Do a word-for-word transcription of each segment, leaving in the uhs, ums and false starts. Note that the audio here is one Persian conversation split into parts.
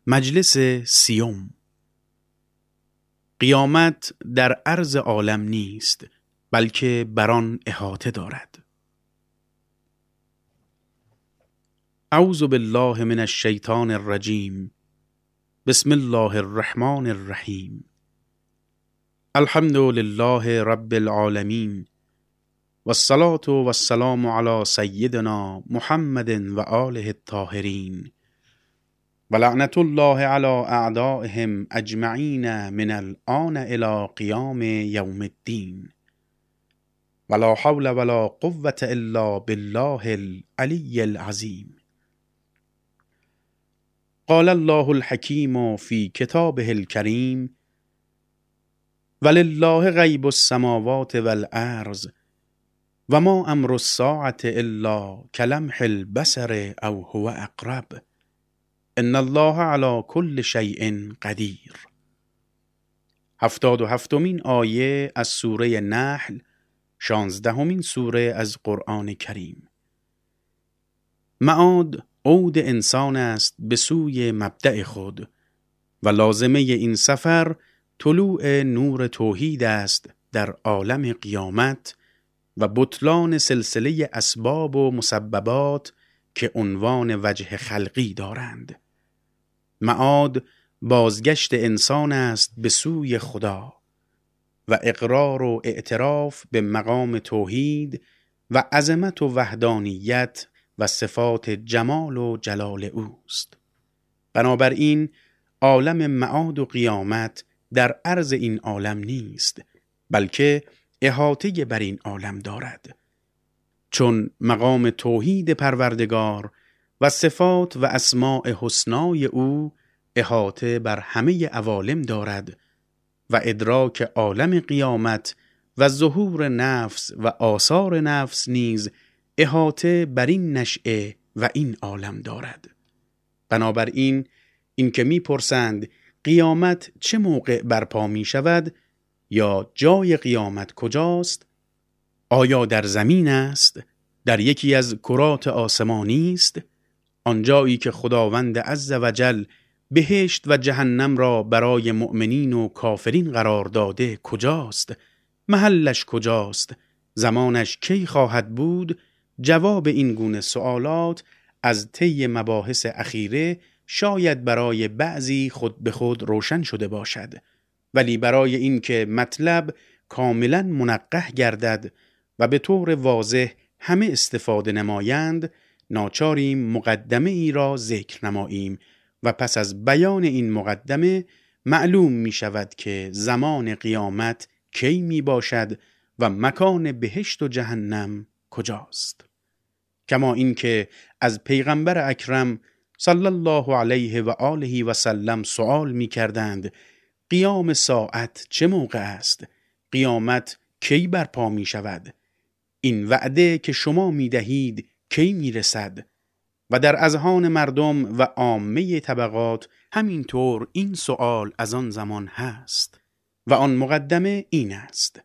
مجلس سیوم. قیامت در عرض عالم نیست، بلکه بر آن احاطه دارد. اعوذ بالله من الشیطان الرجیم. بسم الله الرحمن الرحیم. الحمد لله رب العالمین والصلاة والسلام علی سیدنا محمد و آله الطاهرین و لعنت الله علی اعدائهم اجمعین من الآن الی قیام یوم الدین ولا حول ولا قوة الا بالله العلی العظیم. قال الله الحکیم فی کتابه الکریم ولله غیب السماوات والارض و ما امر الساعة الا کلمح البصر او هو اقرب ان الله علی کل شیء قدیر. هفتاد و هفتمین آیه از سوره نحل، شانزدهمین سوره از قرآن کریم. معاد عود انسان است به سوی مبدأ خود و لازمه این سفر طلوع نور توحید است در عالم قیامت و بطلان سلسله اسباب و مسببات که عنوان وجه خلقی دارند. معاد بازگشت انسان است به سوی خدا و اقرار و اعتراف به مقام توحید و عظمت و وحدانیت و صفات جمال و جلال اوست. بنابراین عالم معاد و قیامت در عرض این عالم نیست، بلکه احاطه بر این عالم دارد، چون مقام توحید پروردگار و صفات و اسماء حسنای او احاطه بر همه عوالم دارد و ادراک عالم قیامت و ظهور نفس و آثار نفس نیز احاطه بر این نشأه و این عالم دارد. بنابراین این که می پرسند قیامت چه موقع برپا می شود یا جای قیامت کجاست؟ آیا در زمین است؟ در یکی از کرات آسمانی است؟ آنجایی که خداوند عزوجل بهشت و جهنم را برای مؤمنین و کافرین قرار داده کجاست؟ محلش کجاست؟ زمانش کی خواهد بود؟ جواب این گونه سوالات از طی مباحث اخیره شاید برای بعضی خود به خود روشن شده باشد، ولی برای این که مطلب کاملا منقح گردد و به طور واضح همه استفاده نمایند، ناچاریم مقدمه ای را ذکر نماییم و پس از بیان این مقدمه معلوم می شود که زمان قیامت کی می باشد و مکان بهشت و جهنم کجاست. کما این که از پیغمبر اکرم صلی الله علیه و آله و سلم سوال می کردند قیام ساعت چه موقع است؟ قیامت کی برپا می شود؟ این وعده که شما می دهید کی می رسد؟ و در اذهان مردم و عامه طبقات همینطور این سوال از آن زمان هست و آن مقدمه این است: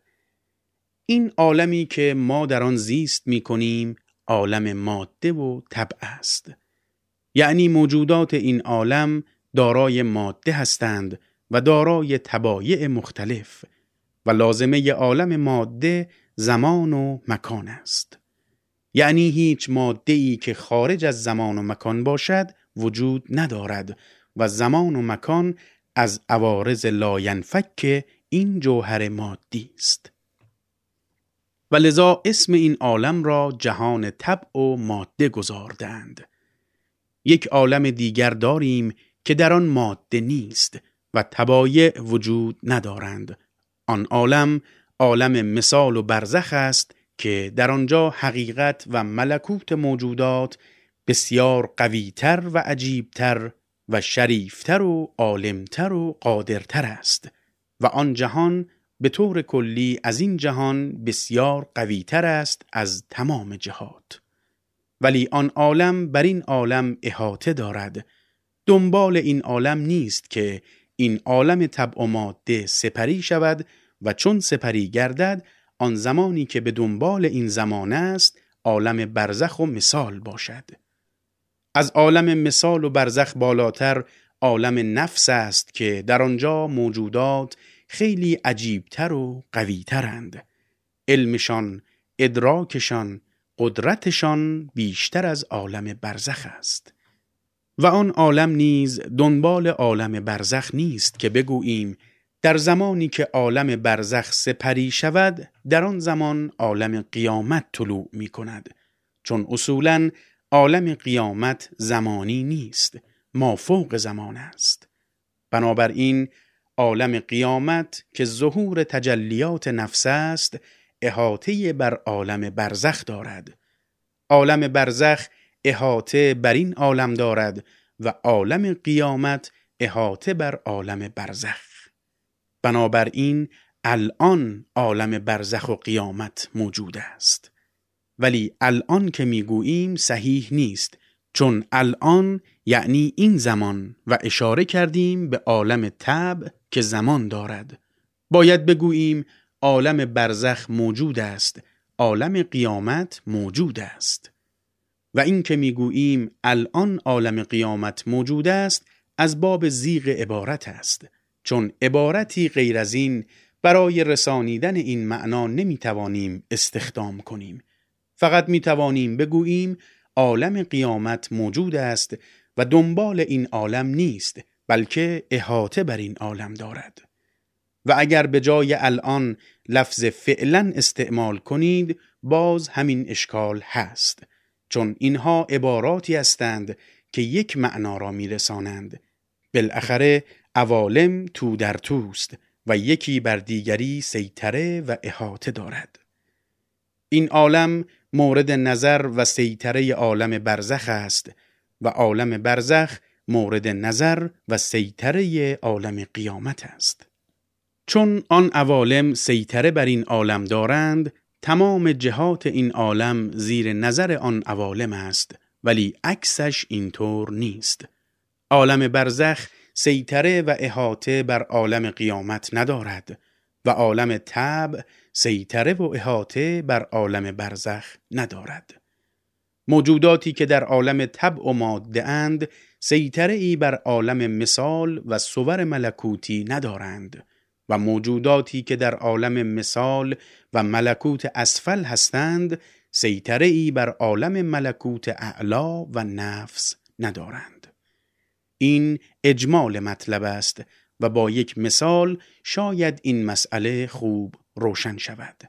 این عالمی که ما در آن زیست می کنیم عالم ماده و طبع است، یعنی موجودات این عالم دارای ماده هستند و دارای طبایع مختلف و لازمه عالم ماده زمان و مکان است، یعنی هیچ ماده‌ای که خارج از زمان و مکان باشد وجود ندارد و زمان و مکان از عوارض لاینفک این جوهر مادی است. و لذا اسم این عالم را جهان طبع و ماده گذاردند. یک عالم دیگر داریم که در آن ماده نیست و طبایع وجود ندارند. آن عالم عالم مثال و برزخ است که در آنجا حقیقت و ملکوت موجودات بسیار قویتر و عجیبتر و شریفتر و عالمتر و قادرتر است و آن جهان به طور کلی از این جهان بسیار قویتر است از تمام جهات. ولی آن عالم بر این عالم احاطه دارد. دنبال این عالم نیست که این عالم طبع و ماده سپری شود و چون سپری گردد آن زمانی که به دنبال این زمان است عالم برزخ و مثال باشد. از عالم مثال و برزخ بالاتر عالم نفس است که در آنجا موجودات خیلی عجیبتر و قویترند. علمشان، ادراکشان، قدرتشان بیشتر از عالم برزخ است. و آن عالم نیز دنبال عالم برزخ نیست که بگوییم در زمانی که عالم برزخ سپری شود در آن زمان عالم قیامت طلوع می کند، چون اصولاً عالم قیامت زمانی نیست، مافوق زمان است. بنابراین عالم قیامت که ظهور تجلیات نفس است احاطه بر عالم برزخ دارد. عالم برزخ احاطه بر این عالم دارد و عالم قیامت احاطه بر عالم برزخ. بنابراین الان عالم برزخ و قیامت موجود است. ولی الان که میگوییم صحیح نیست، چون الان یعنی این زمان و اشاره کردیم به عالم طبع که زمان دارد. باید بگوییم عالم برزخ موجود است، عالم قیامت موجود است. و این که میگوییم الان عالم قیامت موجود است از باب زیغ عبارت است، چون عبارتی غیر از این برای رسانیدن این معنا نمیتوانیم استخدام کنیم. فقط میتوانیم بگوییم عالم قیامت موجود است و دنبال این عالم نیست، بلکه احاطه بر این عالم دارد. و اگر به جای الان لفظ فعلا استعمال کنید باز همین اشکال هست، چون اینها عباراتی هستند که یک معنا را میرسانند. بالاخره عوالم تو در توست و یکی بر دیگری سیطره و احاطه دارد. این عالم مورد نظر و سیطره عالم برزخ است و عالم برزخ مورد نظر و سیطره عالم قیامت است. چون آن عوالم سیطره بر این عالم دارند، تمام جهات این عالم زیر نظر آن عوالم است، ولی عکسش اینطور نیست. عالم برزخ سیطره و احاطه بر عالم قیامت ندارد و عالم طبع سیطره و احاطه بر عالم برزخ ندارد. موجوداتی که در عالم طبع و ماده اند سیطره ای بر عالم مثال و صور ملکوتی ندارند و موجوداتی که در عالم مثال و ملکوت اسفل هستند سیطره ای بر عالم ملکوت اعلا و نفس ندارند. این اجمال مطلب است و با یک مثال شاید این مسئله خوب روشن شود.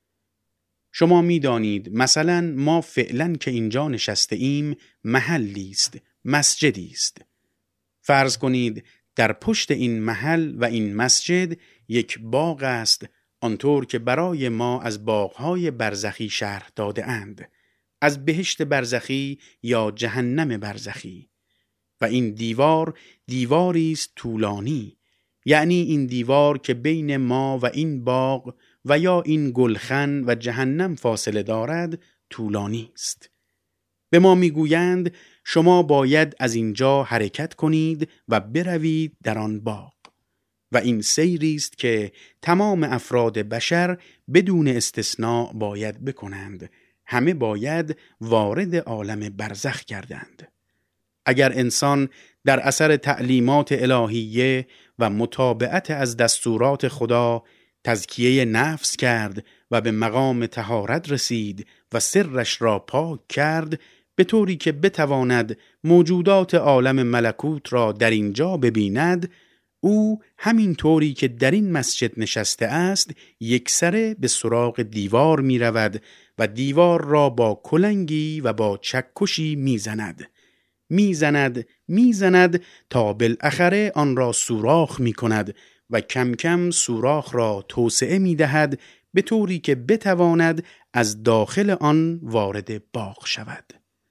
شما می دانید مثلا ما فعلا که اینجا نشسته ایم محلی است، مسجدی است. فرض کنید در پشت این محل و این مسجد یک باغ است، آنطور که برای ما از باغهای برزخی شرح داده اند، از بهشت برزخی یا جهنم برزخی. و این دیوار دیواری است طولانی، یعنی این دیوار که بین ما و این باغ و یا این گلخن و جهنم فاصله دارد طولانی است. به ما میگویند شما باید از اینجا حرکت کنید و بروید در آن باغ. و این سیری است که تمام افراد بشر بدون استثناء باید بکنند. همه باید وارد عالم برزخ گردند. اگر انسان در اثر تعلیمات الهیه و متابعت از دستورات خدا تزکیه نفس کرد و به مقام طهارت رسید و سرش را پاک کرد، به طوری که بتواند موجودات عالم ملکوت را در اینجا ببیند، او همین طوری که در این مسجد نشسته است یکسره به سراغ دیوار می رود و دیوار را با کلنگی و با چکشی می زند. می زند می زند تا بالاخره آن را سوراخ می کند و کم کم سوراخ را توسعه می دهد به طوری که بتواند از داخل آن وارد باغ شود.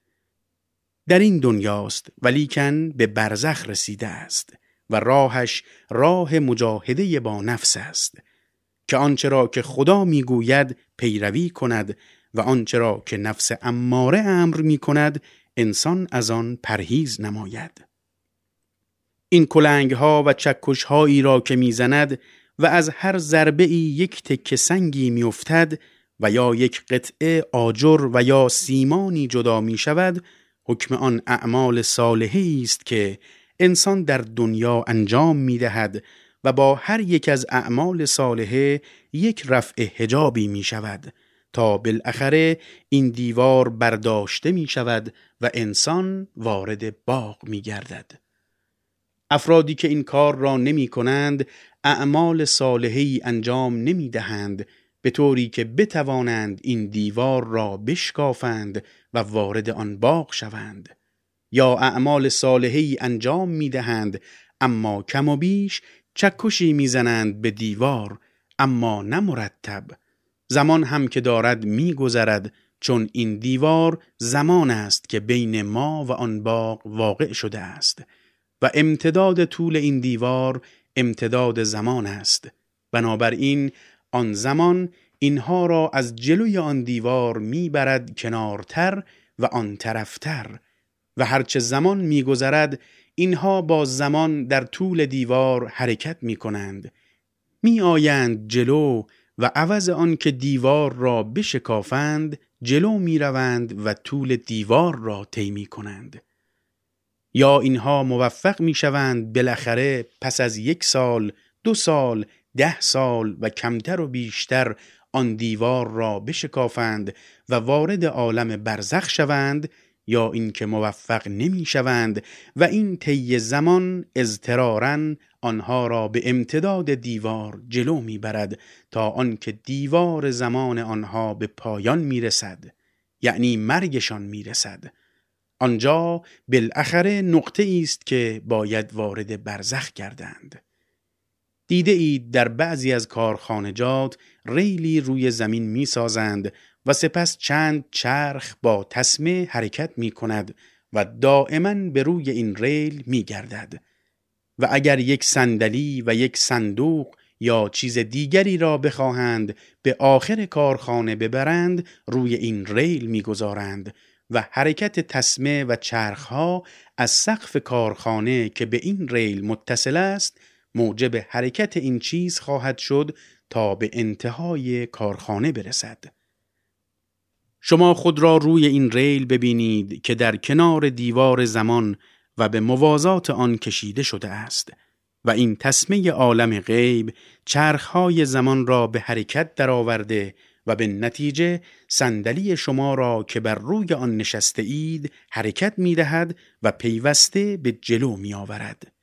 در این دنیاست ولیکن به برزخ رسیده است و راهش راه مجاهده با نفس است که آنچه را که خدا می گوید پیروی کند و آنچه را که نفس اماره امر می کند انسان از آن پرهیز نماید. این کلنگ ها و چکش هایی را که می زند و از هر ضربه ای یک تکه سنگی می افتد و یا یک قطعه آجر و یا سیمانی جدا می شود، حکم آن اعمال صالحی است که انسان در دنیا انجام می دهد و با هر یک از اعمال صالحه یک رفع حجابی می شود تا بالاخره این دیوار برداشته می شود و انسان وارد باغ می گردد. افرادی که این کار را نمی کنند اعمال صالحی انجام نمی دهند به طوری که بتوانند این دیوار را بشکافند و وارد آن باغ شوند، یا اعمال صالحی انجام می دهند اما کم و بیش چکشی می زنند به دیوار اما نه مرتب. زمان هم که دارد می گذرد، چون این دیوار زمان است که بین ما و آن باغ واقع شده است و امتداد طول این دیوار امتداد زمان است. بنابراین آن زمان اینها را از جلوی آن دیوار می برد کنارتر و آن طرفتر و هرچه زمان می گذرد اینها با زمان در طول دیوار حرکت می کنند، می آیند جلو و عوض آن که دیوار را بشکافند جلو می روند و طول دیوار را طی می کنند. یا اینها موفق می شوند بالاخره پس از یک سال، دو سال، ده سال و کمتر و بیشتر آن دیوار را بشکافند و وارد عالم برزخ شوند، یا اینکه موفق نمی شوند و این طی زمان اضطراراً آنها را به امتداد دیوار جلو می برد تا آنکه دیوار زمان آنها به پایان می رسد، یعنی مرگشان می رسد. آنجا بالاخره نقطه است که باید وارد برزخ گردند. دیده اید در بعضی از کارخانجات ریلی روی زمین می سازند و سپس چند چرخ با تسمه حرکت می کند و دائما به روی این ریل می گردد و اگر یک صندلی و یک صندوق یا چیز دیگری را بخواهند به آخر کارخانه ببرند روی این ریل می گذارند و حرکت تسمه و چرخها از سقف کارخانه که به این ریل متصل است موجب حرکت این چیز خواهد شد تا به انتهای کارخانه برسد. شما خود را روی این ریل ببینید که در کنار دیوار زمان و به موازات آن کشیده شده است و این تسمه عالم غیب چرخهای زمان را به حرکت درآورده و به نتیجه صندلی شما را که بر روی آن نشسته اید حرکت می دهد و پیوسته به جلو می آورد.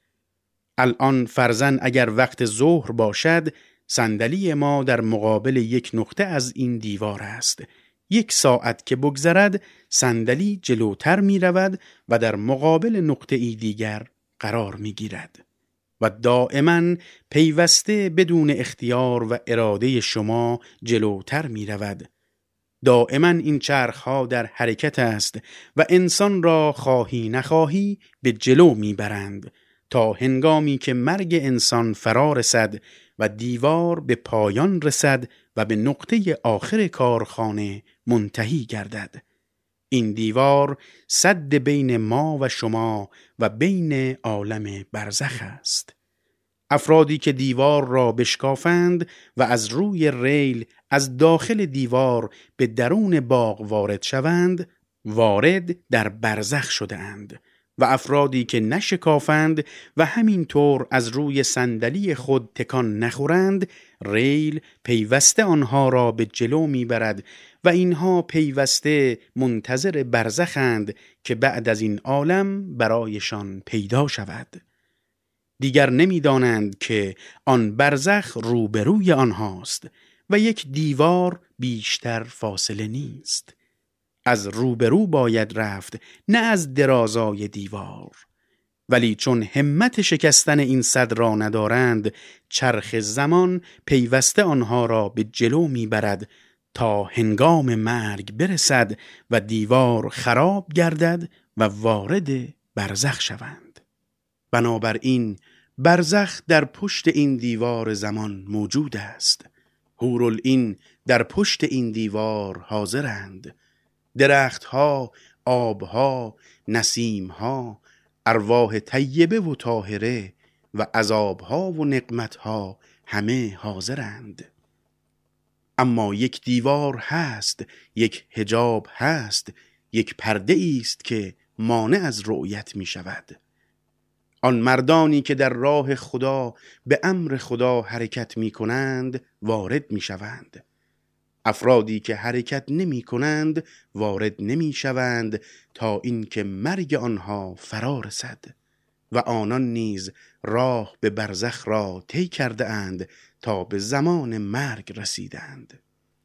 الان فرضاً اگر وقت ظهر باشد صندلی ما در مقابل یک نقطه از این دیوار است. یک ساعت که بگذرد صندلی جلوتر می رود و در مقابل نقطه ای دیگر قرار می گیرد و دائما پیوسته بدون اختیار و اراده شما جلوتر می رود. دائما این چرخها در حرکت است و انسان را خواهی نخواهی به جلو می برند تا هنگامی که مرگ انسان فرا رسد و دیوار به پایان رسد و به نقطه آخر کارخانه منتهی گردد. این دیوار سد بین ما و شما و بین عالم برزخ است. افرادی که دیوار را بشکافند و از روی ریل از داخل دیوار به درون باغ وارد شوند، وارد در برزخ شده اند و افرادی که نشکافند و همینطور از روی صندلی خود تکان نخورند، ریل پیوسته آنها را به جلو میبرد و اینها پیوسته منتظر برزخند که بعد از این عالم برایشان پیدا شود. دیگر نمیدانند که آن برزخ روبروی آنهاست و یک دیوار بیشتر فاصله نیست. از روبرو باید رفت، نه از درازای دیوار. ولی چون همت شکستن این سد را ندارند، چرخ زمان پیوسته آنها را به جلو میبرد تا هنگام مرگ برسد و دیوار خراب گردد و وارد برزخ شوند. بنابراین برزخ در پشت این دیوار زمان موجود است. حورالعین در پشت این دیوار حاضرند. درختها، آبها، نسیمها، ارواح طیبه و طاهره و عذابها و نقمتها همه حاضرند. اما یک دیوار هست، یک حجاب هست، یک پرده است که مانع از رؤیت می شود. آن مردانی که در راه خدا به امر خدا حرکت می کنند وارد می شوند. افرادی که حرکت نمی کنند وارد نمی شوند تا اینکه مرگ آنها فرا رسد و آنان نیز راه به برزخ را طی کرده اند تا به زمان مرگ رسیدند.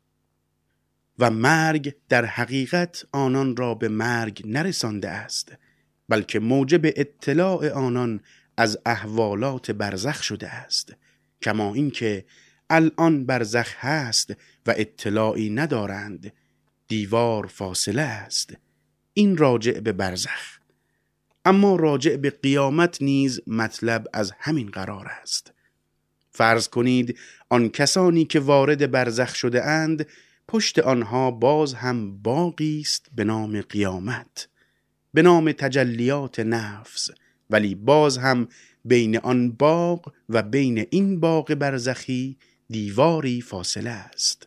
و مرگ در حقیقت آنان را به مرگ نرسانده است، بلکه موجب اطلاع آنان از احوالات برزخ شده است، کما اینکه الان برزخ هست و اطلاعی ندارند، دیوار فاصله است. این راجع به برزخ. اما راجع به قیامت نیز مطلب از همین قرار است. فرض کنید آن کسانی که وارد برزخ شده اند پشت آنها باز هم باغی است به نام قیامت، به نام تجلیات نفس، ولی باز هم بین آن باغ و بین این باغ برزخی دیواری فاصله است.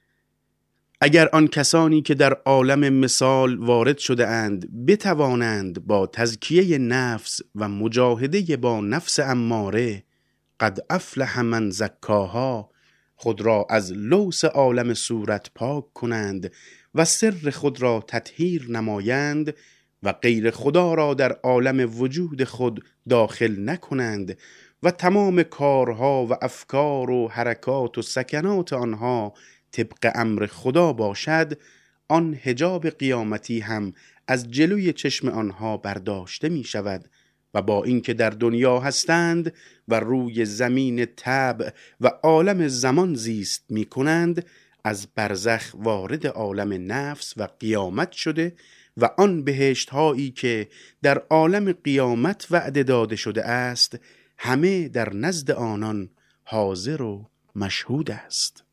اگر آن کسانی که در عالم مثال وارد شده اند بتوانند با تزکیه نفس و مجاهده با نفس اماره قد افلح من زکاها خود را از لوث عالم صورت پاک کنند و سر خود را تطهیر نمایند و غیر خدا را در عالم وجود خود داخل نکنند و تمام کارها و افکار و حرکات و سکنات آنها طبق امر خدا باشد، آن حجاب قیامتی هم از جلوی چشم آنها برداشته می شود و با اینکه در دنیا هستند و روی زمین طبع و عالم زمان زیست می کنند، از برزخ وارد عالم نفس و قیامت شده و آن بهشت هایی که در عالم قیامت وعده داده شده است همه در نزد آنان حاضر و مشهود است.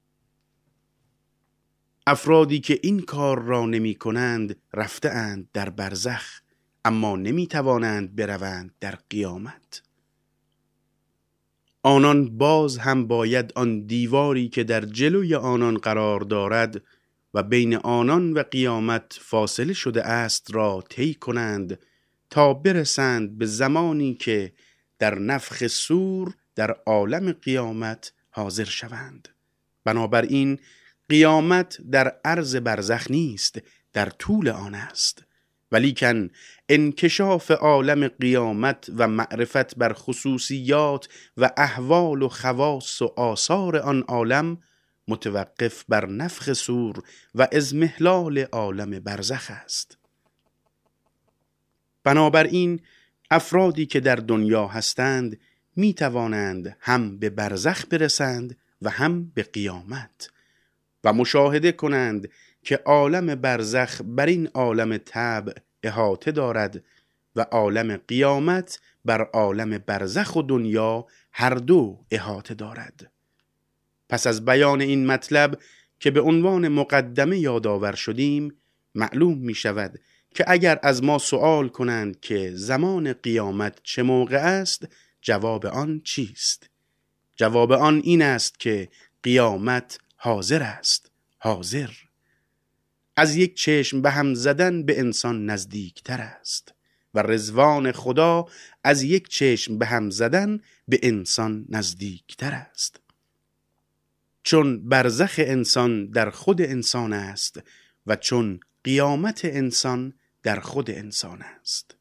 افرادی که این کار را نمی کنند رفته اند در برزخ، اما نمی توانند بروند در قیامت. آنان باز هم باید آن دیواری که در جلوی آنان قرار دارد و بین آنان و قیامت فاصله شده است را طی کنند تا برسند به زمانی که در نفخ صور در عالم قیامت حاضر شوند. بنابراین قیامت در عرض برزخ نیست، در طول آن است، ولیکن انکشاف عالم قیامت و معرفت بر خصوصیات و احوال و خواص و آثار آن عالم متوقف بر نفخ صور و اضمحلال عالم برزخ است. بنابراین افرادی که در دنیا هستند می توانند هم به برزخ برسند و هم به قیامت و مشاهده کنند که عالم برزخ بر این عالم طبع احاطه دارد و عالم قیامت بر عالم برزخ و دنیا هر دو احاطه دارد. پس از بیان این مطلب که به عنوان مقدمه یادآور شدیم، معلوم می شود که اگر از ما سؤال کنند که زمان قیامت چه موقع است، جواب آن چیست؟ جواب آن این است که قیامت حاضر است، حاضر. از یک چشم به هم زدن به انسان نزدیکتر است و رضوان خدا از یک چشم به هم زدن به انسان نزدیکتر است. چون برزخ انسان در خود انسان است و چون قیامت انسان در خود انسان است.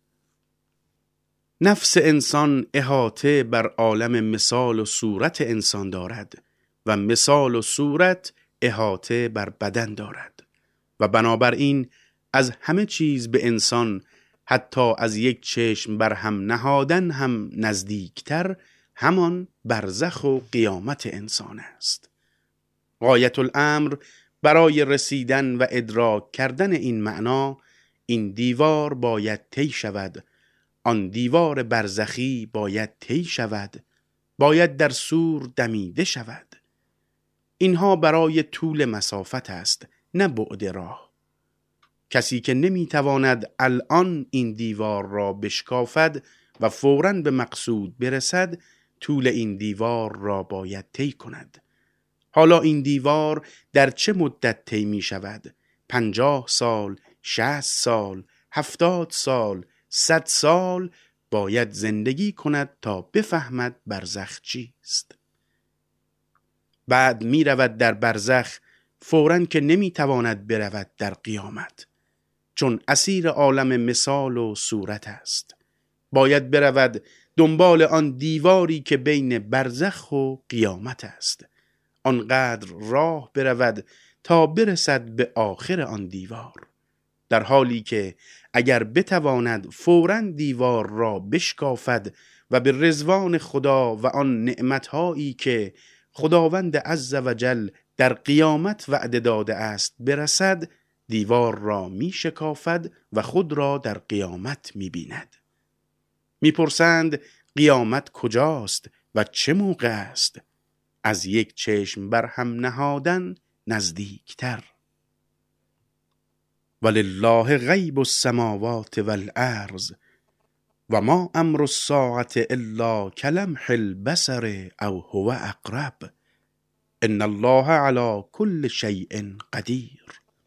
نفس انسان احاطه بر عالم مثال و صورت انسان دارد و مثال و صورت احاطه بر بدن دارد و بنابراین از همه چیز به انسان، حتی از یک چشم بر هم نهادن هم نزدیکتر، همان برزخ و قیامت انسان است. غایت الامر برای رسیدن و ادراک کردن این معنا، این دیوار باید طی شود، آن دیوار برزخی باید طی شود، باید در صور دمیده شود. اینها برای طول مسافت است، نه بعد راه. کسی که نمیتواند الان این دیوار را بشکافد و فوراً به مقصود برسد، طول این دیوار را باید طی کند. حالا این دیوار در چه مدت طی می شود؟ پنجاه سال، شصت سال، هفتاد سال، صد سال، باید زندگی کند تا بفهمد برزخ چیست. بعد می رود در برزخ فوراً که نمی تواند برود در قیامت، چون اسیر عالم مثال و صورت است. باید برود دنبال آن دیواری که بین برزخ و قیامت است. آنقدر راه برود تا برسد به آخر آن دیوار، در حالی که اگر بتواند فوراً دیوار را بشکافد و به رضوان خدا و آن نعمتهایی که خداوند عزوجل در قیامت وعده داده است برسد، دیوار را می شکافد و خود را در قیامت می بیند. می پرسند قیامت کجاست و چه موقع است؟ از یک چشم بر هم نهادن نزدیکتر. ولله غیب السماوات والارض و ما امر الساعة الا کلمح البصر او هو اقرب ان الله علی کل شیء قدیر.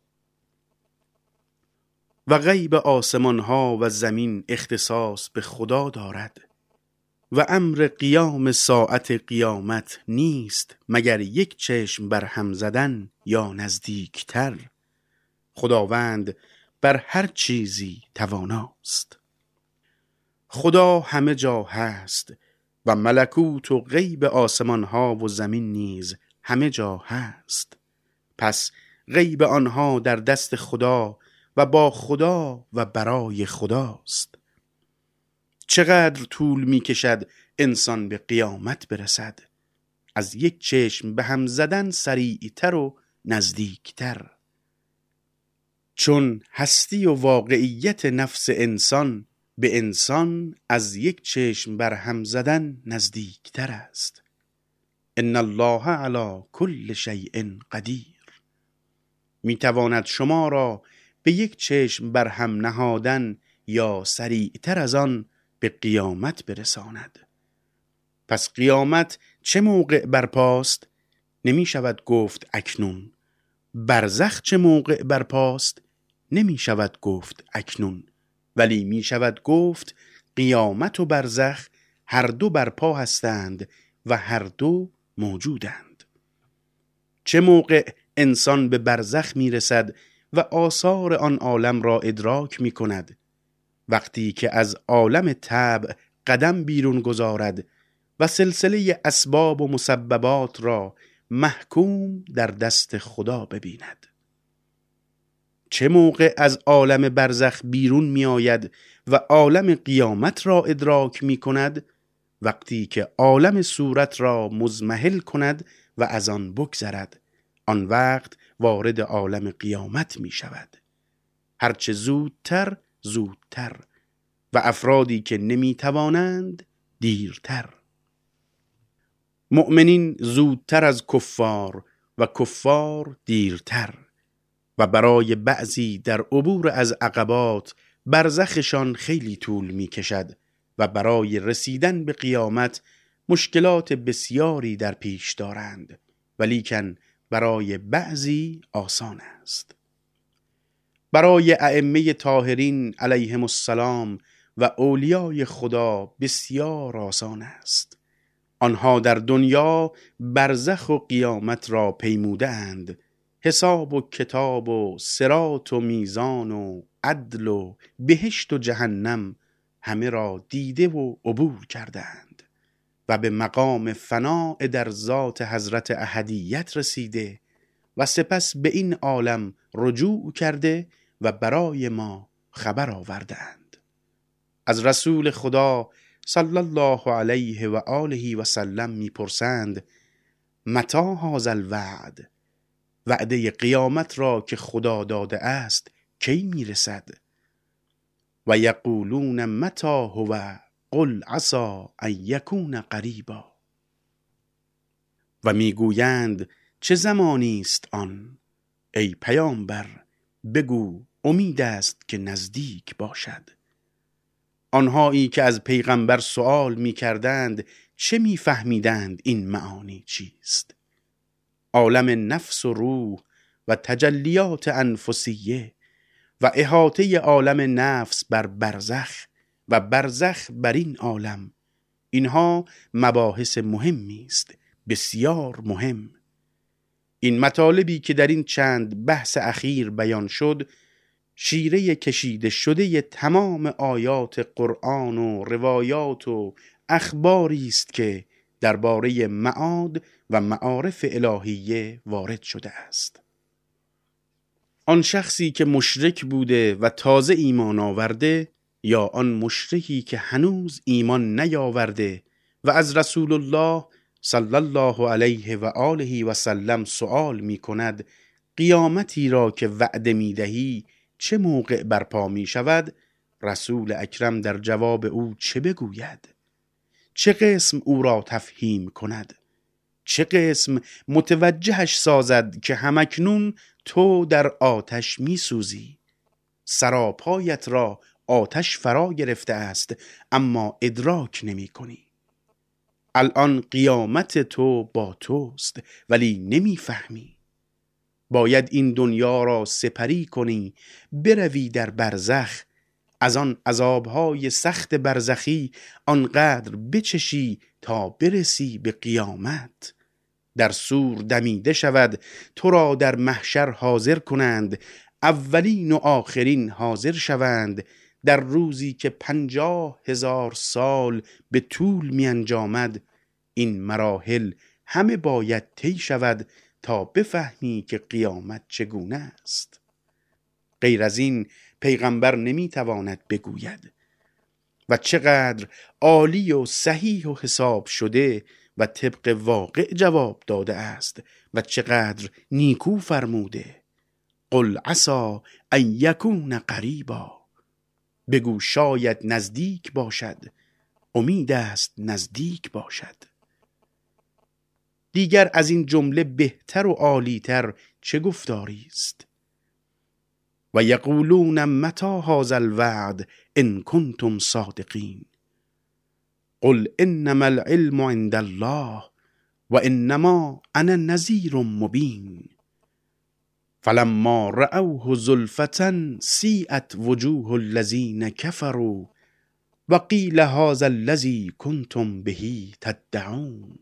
و غیب آسمان ها و زمین اختصاص به خدا دارد و امر قیام ساعت قیامت نیست مگر یک چشم بر هم زدن یا نزدیکتر. خداوند بر هر چیزی تواناست. خدا همه جا هست و ملکوت و غیب آسمان ها و زمین نیز همه جا هست. پس غیب آنها در دست خدا و با خدا و برای خداست. چقدر طول می کشد انسان به قیامت برسد؟ از یک چشم به هم زدن سریعتر و نزدیکتر. چون هستی و واقعیت نفس انسان به انسان از یک چشم بر هم زدن نزدیکتر است. ان الله علی کل شیء قدیر. می تواند شما را به یک چشم بر هم نهادن یا سریعتر از آن به قیامت برساند. پس قیامت چه موقع برپاست؟ نمی شود گفت اکنون. برزخ چه موقع برپاست؟ نمی شود گفت اکنون. ولی می شود گفت قیامت و برزخ هر دو برپا هستند و هر دو موجودند. چه موقع انسان به برزخ می رسد و آثار آن عالم را ادراک می کند؟ وقتی که از عالم طبع قدم بیرون گذارد و سلسله اسباب و مسببات را محکوم در دست خدا ببیند. چه موقع از عالم برزخ بیرون می آید و عالم قیامت را ادراک می کند؟ وقتی که عالم صورت را مزمحل کند و از آن بگذرد، آن وقت وارد عالم قیامت می شود. هرچه زودتر زودتر و افرادی که نمی توانند دیرتر. مؤمنین زودتر از کفار و کفار دیرتر، و برای بعضی در عبور از عقبات برزخشان خیلی طول می کشد و برای رسیدن به قیامت مشکلات بسیاری در پیش دارند، ولیکن برای بعضی آسان است. برای ائمه طاهرین علیهم السلام و اولیای خدا بسیار آسان است. آنها در دنیا برزخ و قیامت را پیموده اند. حساب و کتاب و صراط و میزان و عدل و بهشت و جهنم همه را دیده و عبور کردند و به مقام فناء در ذات حضرت احدیت رسیده و سپس به این عالم رجوع کرده و برای ما خبر آوردند. از رسول خدا صلی الله علیه و آله و سلم میپرسند متی هذا الوعد؟ وعده قیامت را که خدا داده است کی میرسد؟ و یقولون متی هو قل عسى ان یکون قریبا. و میگویند چه زمانی است آن؟ ای پیامبر بگو امید است که نزدیک باشد. آنهایی که از پیغمبر سؤال می‌کردند چه می‌فهمیدند این معانی چیست؟ عالم نفس و روح و تجلیات انفسیه و احاطه عالم نفس بر برزخ و برزخ بر این عالم. اینها مباحث مهمی است، بسیار مهم. این مطالبی که در این چند بحث اخیر بیان شد شیره کشیده شده تمام آیات قرآن و روایات و اخباری است که درباره معاد و معارف الهیه وارد شده است. آن شخصی که مشرک بوده و تازه ایمان آورده، یا آن مشرکی که هنوز ایمان نیاورده و از رسول الله صلی الله علیه و آله و سلم سؤال می کند قیامتی را که وعده می دهی چه موقع برپا می شود، رسول اکرم در جواب او چه بگوید؟ چه قسم او را تفهیم کند؟ چه قسم متوجهش سازد که همکنون تو در آتش می سوزی؟ سراپایت را آتش فرا گرفته است اما ادراک نمی کنی. الان قیامت تو با توست ولی نمی فهمی. باید این دنیا را سپری کنی، بروی در برزخ، از آن عذابهای سخت برزخی آنقدر بچشی تا برسی به قیامت. در سور دمیده شود، تو را در محشر حاضر کنند، اولین و آخرین حاضر شوند، در روزی که پنجاه هزار سال به طول می انجامد. این مراحل همه باید طی شود تا بفهمی که قیامت چگونه است. غیر از این پیغمبر نمی تواند بگوید. و چقدر عالی و صحیح و حساب شده و طبق واقع جواب داده است و چقدر نیکو فرموده. قل عسى ان یکون قریبا، بگو شاید نزدیک باشد، امید است نزدیک باشد. دیگر از این جمله بهتر و عالیتر چه گفتاری است؟ و یقولون متی هذا الوعد ان کنتم صادقین قل انما العلم عند الله و انما انا نذیر مبین فلما رأوه زلفة سیئت وجوه الذین کفروا و قیل هذا الذی کنتم به تدعون.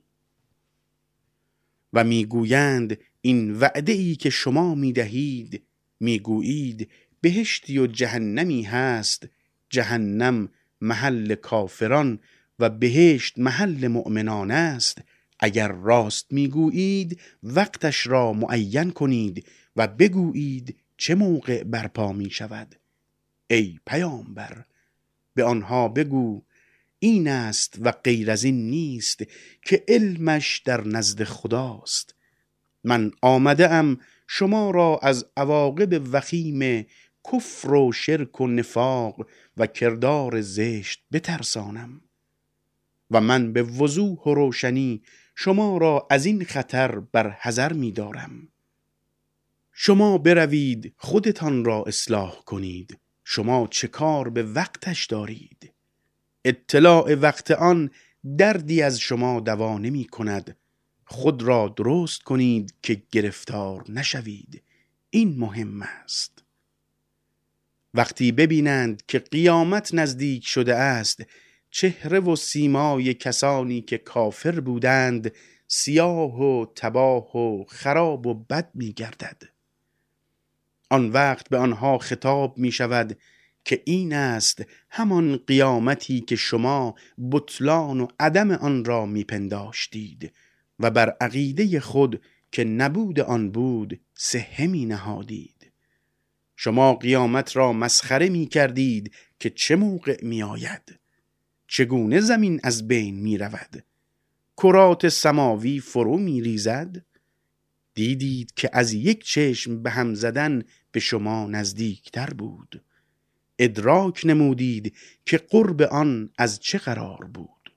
و میگویند این وعده ای که شما میدهید، میگویید بهشتی و جهنمی هست، جهنم محل کافران و بهشت محل مؤمنان است. اگر راست میگویید وقتش را معین کنید و بگویید چه موقع برپا می شود. ای پیامبر، به آنها بگو این است و غیر از این نیست که علمش در نزد خداست. من آمده ام شما را از عواقب وخیم کفر و شرک و نفاق و کردار زشت بترسانم و من به وضوح و روشنی شما را از این خطر بر حذر می دارم. شما بروید خودتان را اصلاح کنید. شما چه کار به وقتش دارید؟ اطلاع وقت آن دردی از شما دوا نمی کند. خود را درست کنید که گرفتار نشوید. این مهم است. وقتی ببینند که قیامت نزدیک شده است، چهره و سیمای کسانی که کافر بودند سیاه و تباه و خراب و بد می گردد. آن وقت به آنها خطاب می شود که این است همان قیامتی که شما بطلان و عدم آن را می پنداشتید و بر عقیده خود که نبود آن بود صحه می نهادید. شما قیامت را مسخره می کردید که چه موقع می آید، چگونه زمین از بین می رود، کرات سماوی فرو می ریزد. دیدید که از یک چشم به هم زدن به شما نزدیکتر بود. ادراک نمودید که قرب آن از چه قرار بود.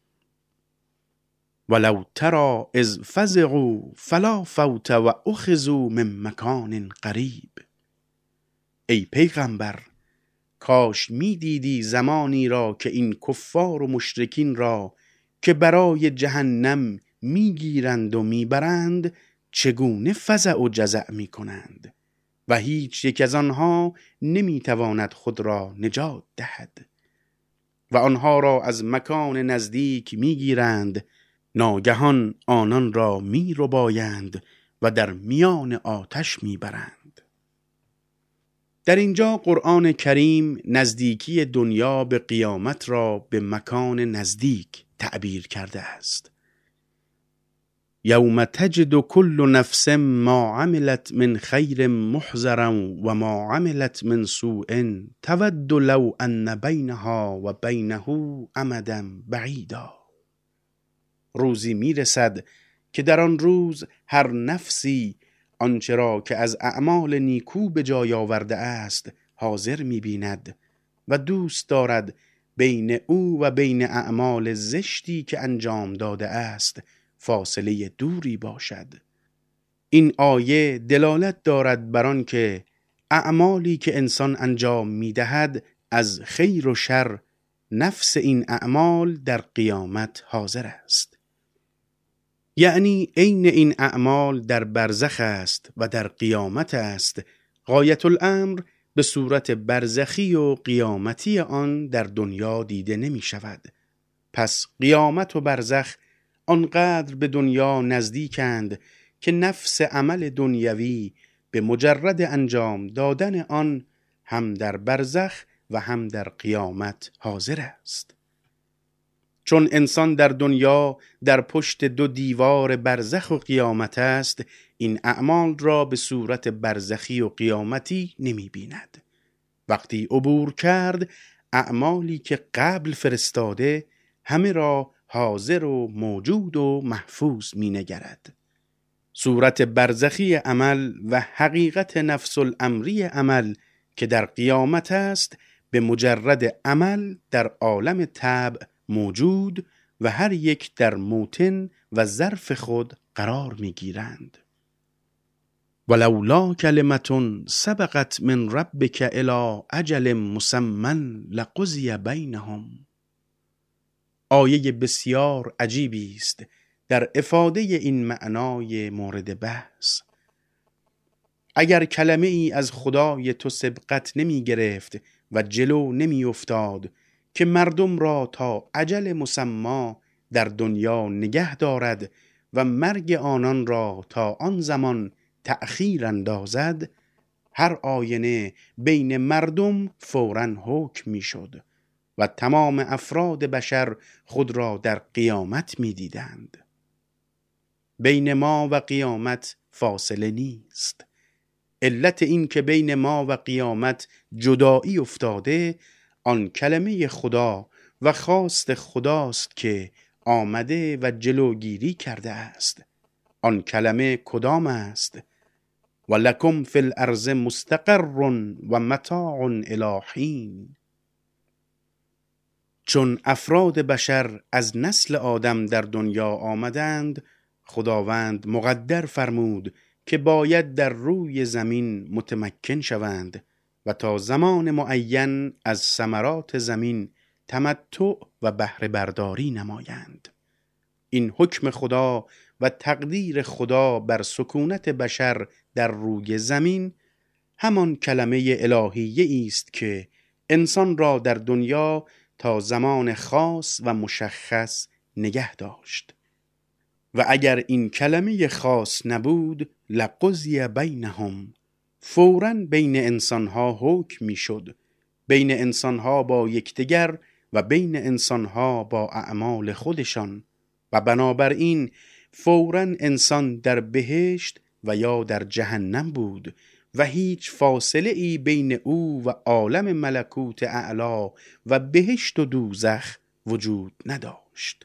ولو تری اذ فزعوا فلا فوت و اخذوا من مکان قریب. ای پیغمبر، کاش می دیدی زمانی را که این کفار و مشرکین را که برای جهنم می گیرند و می برند چگونه فزع و جزع می کنند و هیچ یک از آنها نمی تواند خود را نجات دهد. و آنها را از مکان نزدیک میگیرند، ناگهان آنان را میربایند و در میان آتش میبرند. در اینجا قرآن کریم نزدیکی دنیا به قیامت را به مکان نزدیک تعبیر کرده است. یوم تجد کل نفس ما عملت من خیر محضرا و ما عملت من سوء تود لو ان بینها و بینه امدا بعیدا. روزی میرسد که در آن روز هر نفسی آنچه را که از اعمال نیکو به جای آورده است حاضر می‌بیند و دوست دارد بین او و بین اعمال زشتی که انجام داده است فاصله دوری باشد. این آیه دلالت دارد بر آن که اعمالی که انسان انجام می‌دهد از خیر و شر، نفس این اعمال در قیامت حاضر است. یعنی عین این اعمال در برزخ است و در قیامت است. غایت الامر به صورت برزخی و قیامتی آن در دنیا دیده نمی شود. پس قیامت و برزخ آنقدر به دنیا نزدیکند که نفس عمل دنیوی به مجرد انجام دادن آن هم در برزخ و هم در قیامت حاضر است. چون انسان در دنیا در پشت دو دیوار برزخ و قیامت است، این اعمال را به صورت برزخی و قیامتی نمی بیند. وقتی عبور کرد، اعمالی که قبل فرستاده همه را حاضر و موجود و محفوظ می نگرد. صورت برزخی عمل و حقیقت نفس الامری عمل که در قیامت است، به مجرد عمل در عالم طبع موجود و هر یک در موطن و ظرف خود قرار می گیرند. ولولا کلمة سبقت من ربک الی اجل مسمى لقضی بینهم. آیه بسیار عجیبی است در افاده این معنای مورد بحث. اگر کلمه ای از خدای تو سبقت نمی گرفت و جلو نمی افتاد که مردم را تا اجل مسما در دنیا نگه دارد و مرگ آنان را تا آن زمان تأخیر اندازد، هر آینه بین مردم فوراً حکم می شد و تمام افراد بشر خود را در قیامت می دیدند. بین ما و قیامت فاصله نیست. علت این که بین ما و قیامت جدایی افتاده، آن کلمه خدا و خواست خداست که آمده و جلوگیری کرده است. آن کلمه کدام است؟ ولکم فی الارض مستقر و متاع الی حین. چون افراد بشر از نسل آدم در دنیا آمدند، خداوند مقدر فرمود که باید در روی زمین متمکن شوند و تا زمان معین از ثمرات زمین تمتع و بهره برداری نمایند. این حکم خدا و تقدیر خدا بر سکونت بشر در روی زمین همان کلمه الهیه است که انسان را در دنیا تا زمان خاص و مشخص نگه داشت. و اگر این کلمه خاص نبود، لقضی بینهم، فوراً بین انسانها حکم می شد، بین انسانها با یکدیگر و بین انسانها با اعمال خودشان، و بنابراین فوراً انسان در بهشت و یا در جهنم بود و هیچ فاصله ای بین او و عالم ملکوت اعلی و بهشت و دوزخ وجود نداشت.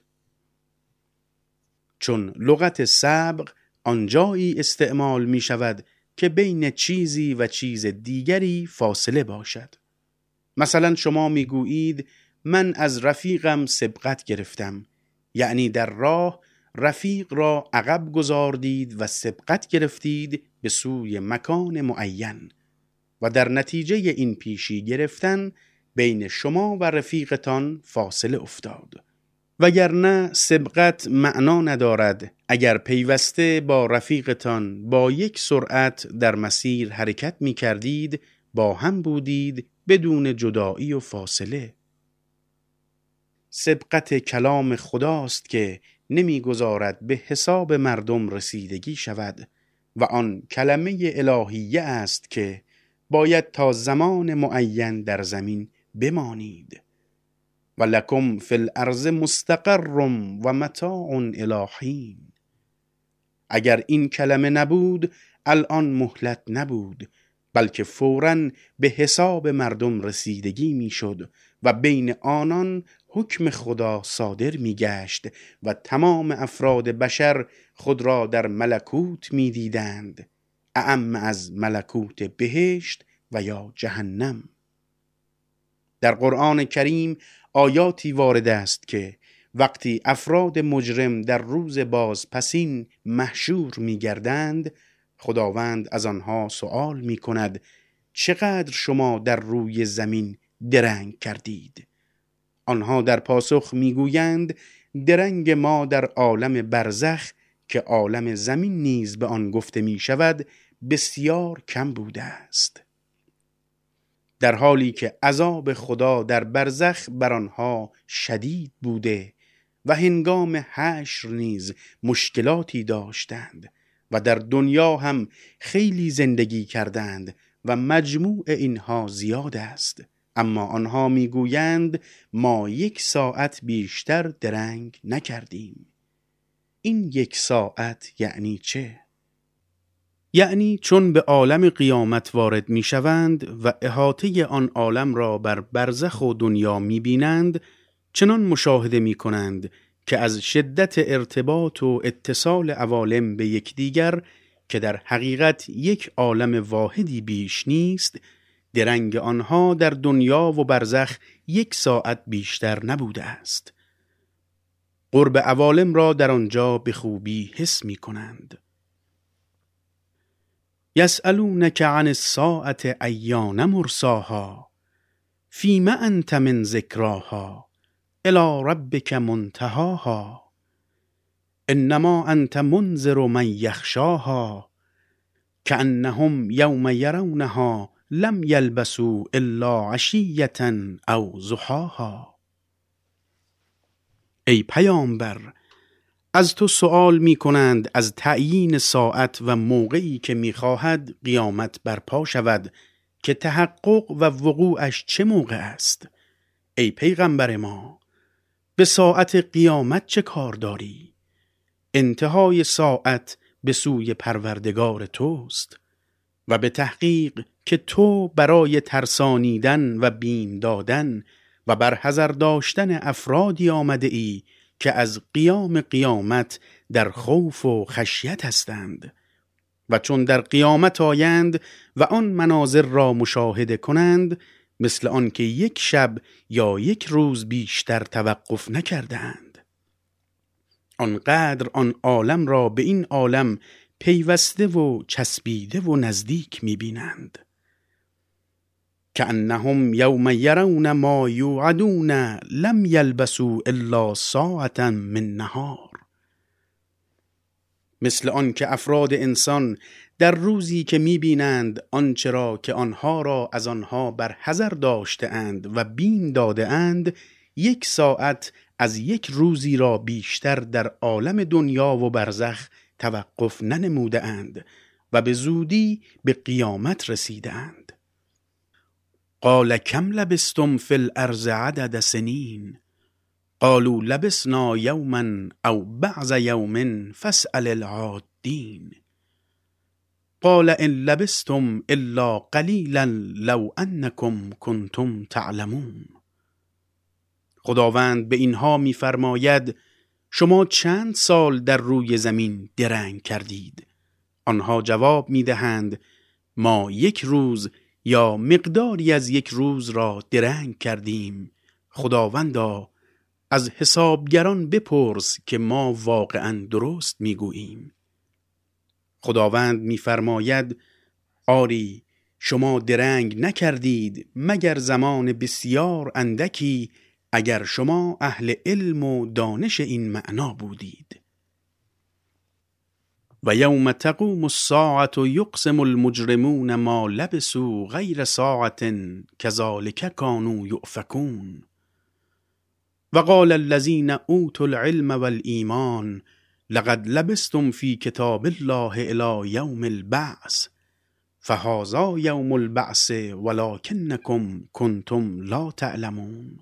چون لغت سبق آنجایی استعمال می شود که بین چیزی و چیز دیگری فاصله باشد. مثلا شما می گویید من از رفیقم سبقت گرفتم، یعنی در راه رفیق را عقب گذاردید و سبقت گرفتید به سوی مکان معین و در نتیجه این پیشی گرفتن بین شما و رفیقتان فاصله افتاد. وگرنه سبقت معنا ندارد اگر پیوسته با رفیقتان با یک سرعت در مسیر حرکت می کردید، با هم بودید بدون جدایی و فاصله. سبقت کلام خداست که نمیگذارد به حساب مردم رسیدگی شود و آن کلمه الهیه است که باید تا زمان معین در زمین بمانید. و لکم فی الارض مستقر و متاع الی حین. اگر این کلمه نبود الان مهلت نبود، بلکه فوراً به حساب مردم رسیدگی میشد و بین آنان حکم خدا صادر می گشت و تمام افراد بشر خود را در ملکوت می دیدند، اعم از ملکوت بهشت و یا جهنم. در قرآن کریم آیاتی وارد است که وقتی افراد مجرم در روز بازپسین محشور می گردند، خداوند از آنها سؤال می کند چقدر شما در روی زمین درنگ کردید؟ آنها در پاسخ می گویند درنگ ما در عالم برزخ که عالم زمین نیز به آن گفته می شود بسیار کم بوده است، در حالی که عذاب خدا در برزخ بر آنها شدید بوده و هنگام حشر نیز مشکلاتی داشتند و در دنیا هم خیلی زندگی کردند و مجموع اینها زیاد است، اما آنها میگویند ما یک ساعت بیشتر درنگ نکردیم. این یک ساعت یعنی چه؟ یعنی چون به عالم قیامت وارد می شوند و احاطه آن عالم را بر برزخ و دنیا می بینند، چنان مشاهده می کنند که از شدت ارتباط و اتصال عوالم به یکدیگر که در حقیقت یک عالم واحدی بیش نیست، درنگ آنها در دنیا و برزخ یک ساعت بیشتر نبوده است. قرب عوالم را در آنجا به خوبی حس می کنند. یسألونک عن الساعة ایان مرساها فیم انت من ذکراها الی ربک منتهاها انما انت منذر من یخشاها کأنهم یوم یرونها لم یلبسوا الا عشیة او ضحاها. ای پیامبر، از تو سؤال می کنند از تعیین ساعت و موقعی که می خواهد قیامت برپا شود که تحقق و وقوعش چه موقع است. ای پیغمبر ما، به ساعت قیامت چه کار داری؟ انتهای ساعت به سوی پروردگار توست و به تحقیق که تو برای ترسانیدن و بیم دادن و بر حذر داشتن افرادی آمده ای که از قیام قیامت در خوف و خشیت هستند و چون در قیامت آیند و آن مناظر را مشاهده کنند مثل آن که یک شب یا یک روز بیشتر توقف نکردند. آنقدر آن عالم را به این عالم پیوسته و چسبیده و نزدیک می‌بینند. کأنهم یوم یرون ما یوعدون لم یلبسوا الا ساعة من نهار. مثل آن که افراد انسان در روزی که می‌بینند آنچه را که آنها را از آنها بر حذر داشته اند و بیم داده اند، یک ساعت از یک روزی را بیشتر در عالم دنیا و برزخ توقف ننموده اند و به زودی به قیامت رسیده اند. قال کم لبستم فی الارض عدد سنین قالوا لبسنا یوما او بعض یوم فاسأل العادین قال ان لبستم الا قلیلا لو انکم کنتم تعلمون. خداوند به اینها می‌فرماید شما چند سال در روی زمین درنگ کردید؟ آنها جواب می‌دهند ما یک روز یا مقداری از یک روز را درنگ کردیم. خداوندا از حسابگران بپرس که ما واقعا درست میگوییم. خداوند میفرماید آری، شما درنگ نکردید مگر زمان بسیار اندکی اگر شما اهل علم و دانش این معنا بودید. و یوم تقوم الساعة یقسم المجرمون ما لبسوا غیر ساعة کذالک کانوا یؤفکون. و قال الذین اوتوا العلم والایمان لقد لبستم فی کتاب الله الی یوم البعث فهذا یوم البعث ولکنکم کنتم لا تعلمون.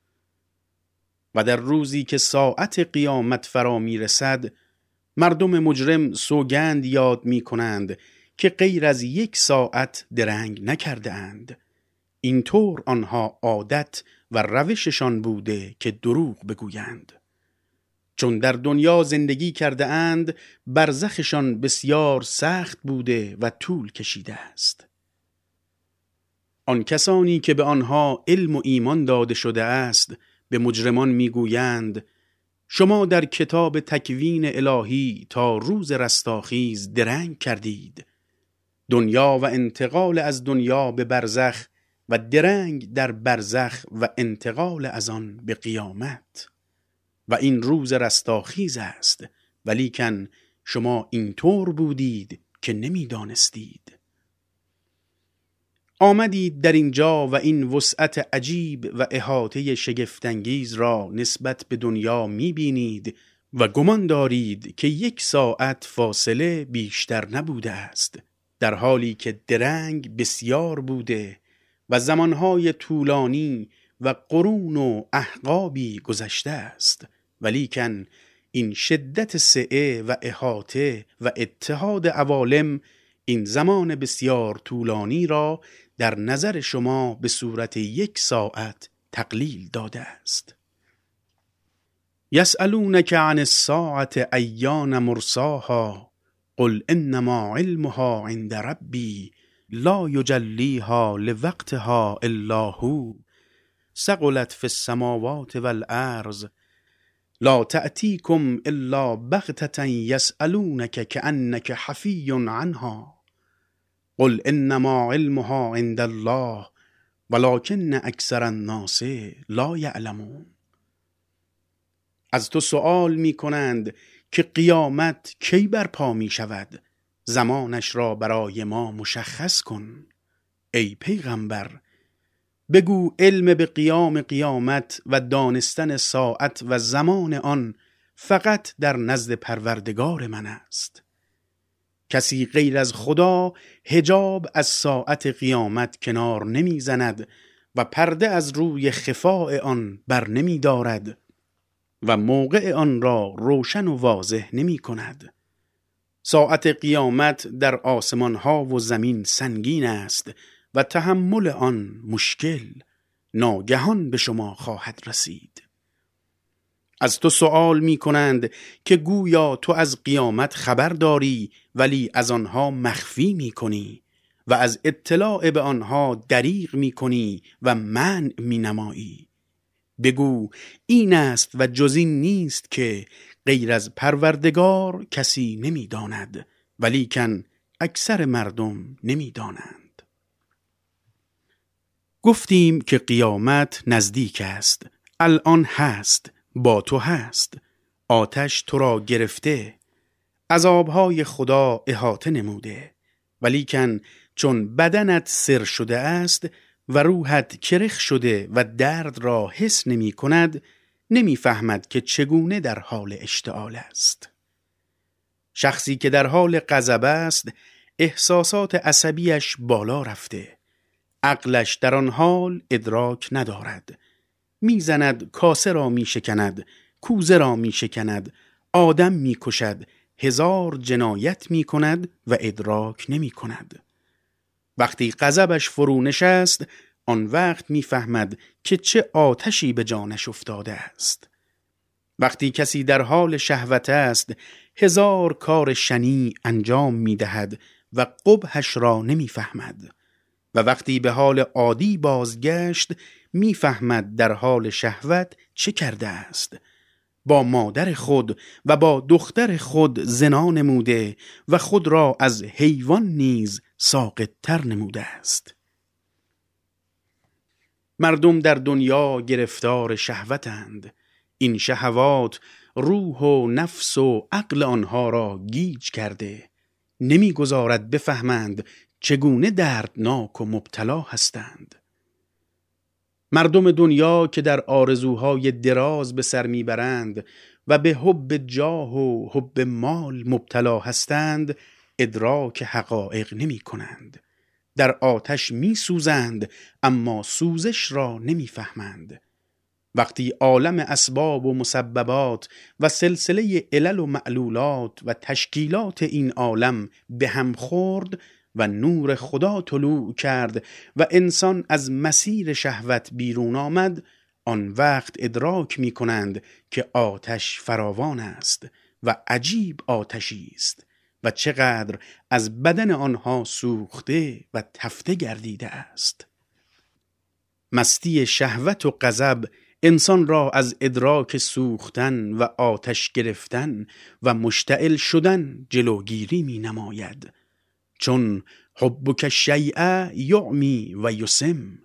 و در روزی که ساعت قیامت فرا می رسد، مردم مجرم سوگند یاد می کنند که غیر از یک ساعت درنگ نکرده اند. اینطور آنها عادت و روششان بوده که دروغ بگویند. چون در دنیا زندگی کرده اند، برزخشان بسیار سخت بوده و طول کشیده است. آن کسانی که به آنها علم و ایمان داده شده است، به مجرمان میگویند شما در کتاب تکوین الهی تا روز رستاخیز درنگ کردید. دنیا و انتقال از دنیا به برزخ و درنگ در برزخ و انتقال از آن به قیامت. و این روز رستاخیز است، ولیکن شما اینطور بودید که نمیدانستید. آمدید در اینجا و این وسعت عجیب و احاطه شگفت‌انگیز را نسبت به دنیا میبینید و گمان دارید که یک ساعت فاصله بیشتر نبوده است، در حالی که درنگ بسیار بوده و زمانهای طولانی و قرون و احقابی گذشته است. ولیکن این شدت سعه و احاطه و اتحاد عوالم این زمان بسیار طولانی را در نظر شما به صورت یک ساعت تقلیل داده است. یسألونک عن الساعة ایان مرساها قل انما علمها عند ربی لا یجلیها لوقتها الا هو ثقلت فی السماوات والارض لا تأتیکم الا بغتة یسألونک کأنک حفی عنها قل انما علمها عند الله ولکن اکثر الناس لا یعلمون. از تو سؤال می کنند که قیامت کی برپا می شود؟ زمانش را برای ما مشخص کن. ای پیغمبر، بگو علم به قیام قیامت و دانستن ساعت و زمان آن فقط در نزد پروردگار من است. کسی غیر از خدا حجاب از ساعت قیامت کنار نمی زند و پرده از روی خفاء آن بر نمی دارد و موقع آن را روشن و واضح نمی کند. ساعت قیامت در آسمان ها و زمین سنگین است و تحمل آن مشکل، ناگهان به شما خواهد رسید. از تو سؤال می کنند که گویا تو از قیامت خبر داری ولی از آنها مخفی می کنی و از اطلاع به آنها دریغ می کنی و منع می نمایی. بگو این است و جز این نیست که غیر از پروردگار کسی نمی داند، ولیکن اکثر مردم نمی دانند. گفتیم که قیامت نزدیک است، الان هست، با تو هست. آتش تو را گرفته، عذابهای خدا احاطه نموده، ولیکن چون بدنت سر شده است و روحت کرخ شده و درد را حس نمی کند، نمی فهمد که چگونه در حال اشتعال است. شخصی که در حال غضب است، احساسات عصبیش بالا رفته، عقلش در آن حال ادراک ندارد. میزند، کاسه را می شکند، کوزه را می شکند، آدم می کشد، هزار جنایت می کند و ادراک نمی کند. وقتی غضبش فرو نشست، آن وقت می فهمد که چه آتشی به جانش افتاده است. وقتی کسی در حال شهوت است، هزار کار شنیع انجام می دهد و قبحش را نمی فهمد. و وقتی به حال عادی بازگشت، می فهمد در حال شهوت چه کرده است. با مادر خود و با دختر خود زنا نموده و خود را از حیوان نیز ساقط‌تر نموده است. مردم در دنیا گرفتار شهوتند. این شهوات روح و نفس و عقل آنها را گیج کرده، نمیگذارد بفهمند چگونه دردناک و مبتلا هستند. مردم دنیا که در آرزوهای دراز به سر میبرند و به حب جاه و حب مال مبتلا هستند، ادراک حقایق نمی کنند. در آتش می سوزند اما سوزش را نمی فهمند. وقتی عالم اسباب و مسببات و سلسله علل و معلولات و تشکیلات این عالم به هم خورد و نور خدا طلوع کرد و انسان از مسیر شهوت بیرون آمد، آن وقت ادراک می کنند که آتش فراوان است و عجیب آتشی است و چقدر از بدن آنها سوخته و تفته گردیده است. مستی شهوت و غضب انسان را از ادراک سوختن و آتش گرفتن و مشتعل شدن جلوگیری می نماید، چون حبک الشیء یعمی و یسم.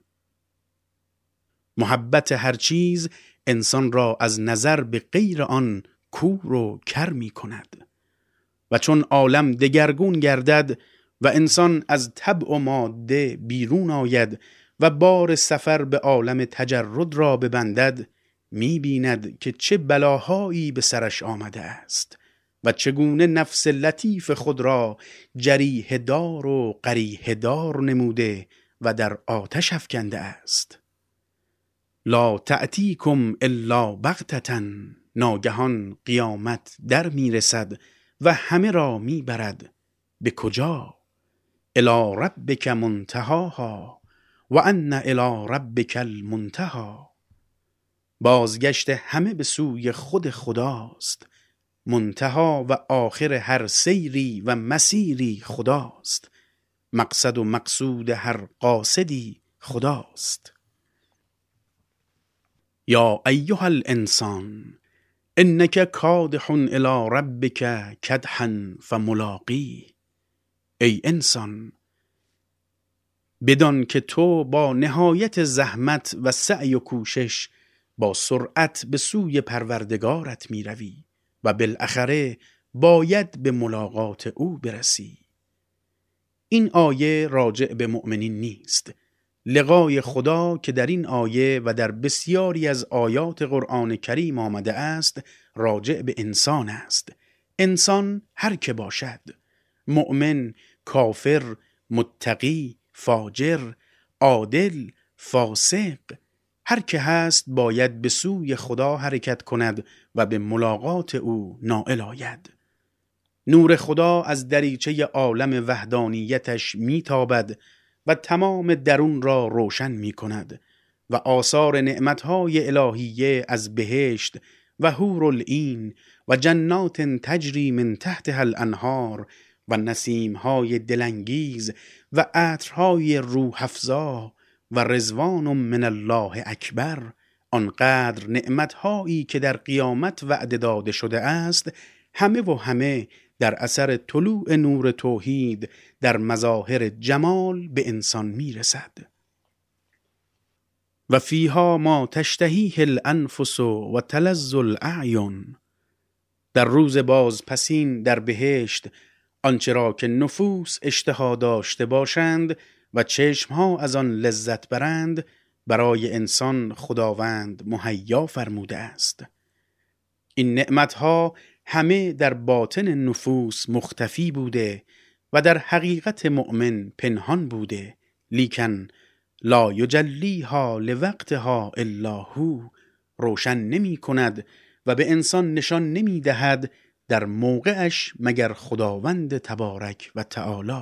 محبت هر چیز انسان را از نظر به غیر آن کور و کر می کند و چون عالم دگرگون گردد و انسان از طبع و ماده بیرون آید و بار سفر به عالم تجرد را ببندد، می بیند که چه بلاهایی به سرش آمده است و چگونه نفس لطیف خود را جریحه دار و قریحه دار نموده و در آتش افکنده است. لا تأتیکم الا بغتة، ناگهان قیامت در می رسد و همه را می برد. به کجا؟ الی ربک منتهاها و ان الی ربک المنتهی. بازگشت همه به سوی خود خداست، منتها و آخر هر سیری و مسیری خداست، مقصد و مقصود هر قاصدی خداست. یا ایها الانسان انک کادح الی ربک کدحا فملاقی. ای انسان، بدان که تو با نهایت زحمت و سعی و کوشش با سرعت به سوی پروردگارت می روی و بالاخره باید به ملاقات او برسی. این آیه راجع به مؤمنین نیست. لقای خدا که در این آیه و در بسیاری از آیات قرآن کریم آمده است راجع به انسان است. انسان هر که باشد، مؤمن، کافر، متقی، فاجر، عادل، فاسق، هر که هست باید به سوی خدا حرکت کند و به ملاقات او نائل آید. نور خدا از دریچه عالم وحدانیتش میتابد و تمام درون را روشن می کند و آثار نعمتهای الهیه از بهشت و حور العین و جنات تجری من تحتها الانهار و نسیمهای دلانگیز و عطرهای روح افزا و رضوان من الله اکبر، آنقدر نعمتهایی که در قیامت وعده داده شده است، همه و همه در اثر طلوع نور توحید در مظاهر جمال به انسان میرسد. و فیها ما تشتهیه الانفس و تلذ الاعین. در روز بازپسین در بهشت آنچه را که نفوس اشتها داشته باشند و چشمها از آن لذت برند برای انسان خداوند مهیا فرموده است. این نعمتها همه در باطن نفوس مختفی بوده و در حقیقت مؤمن پنهان بوده، لیکن لا یجلیها لوقتها الا هو، روشن نمی کند و به انسان نشان نمی دهد در موقعش مگر خداوند تبارک و تعالی.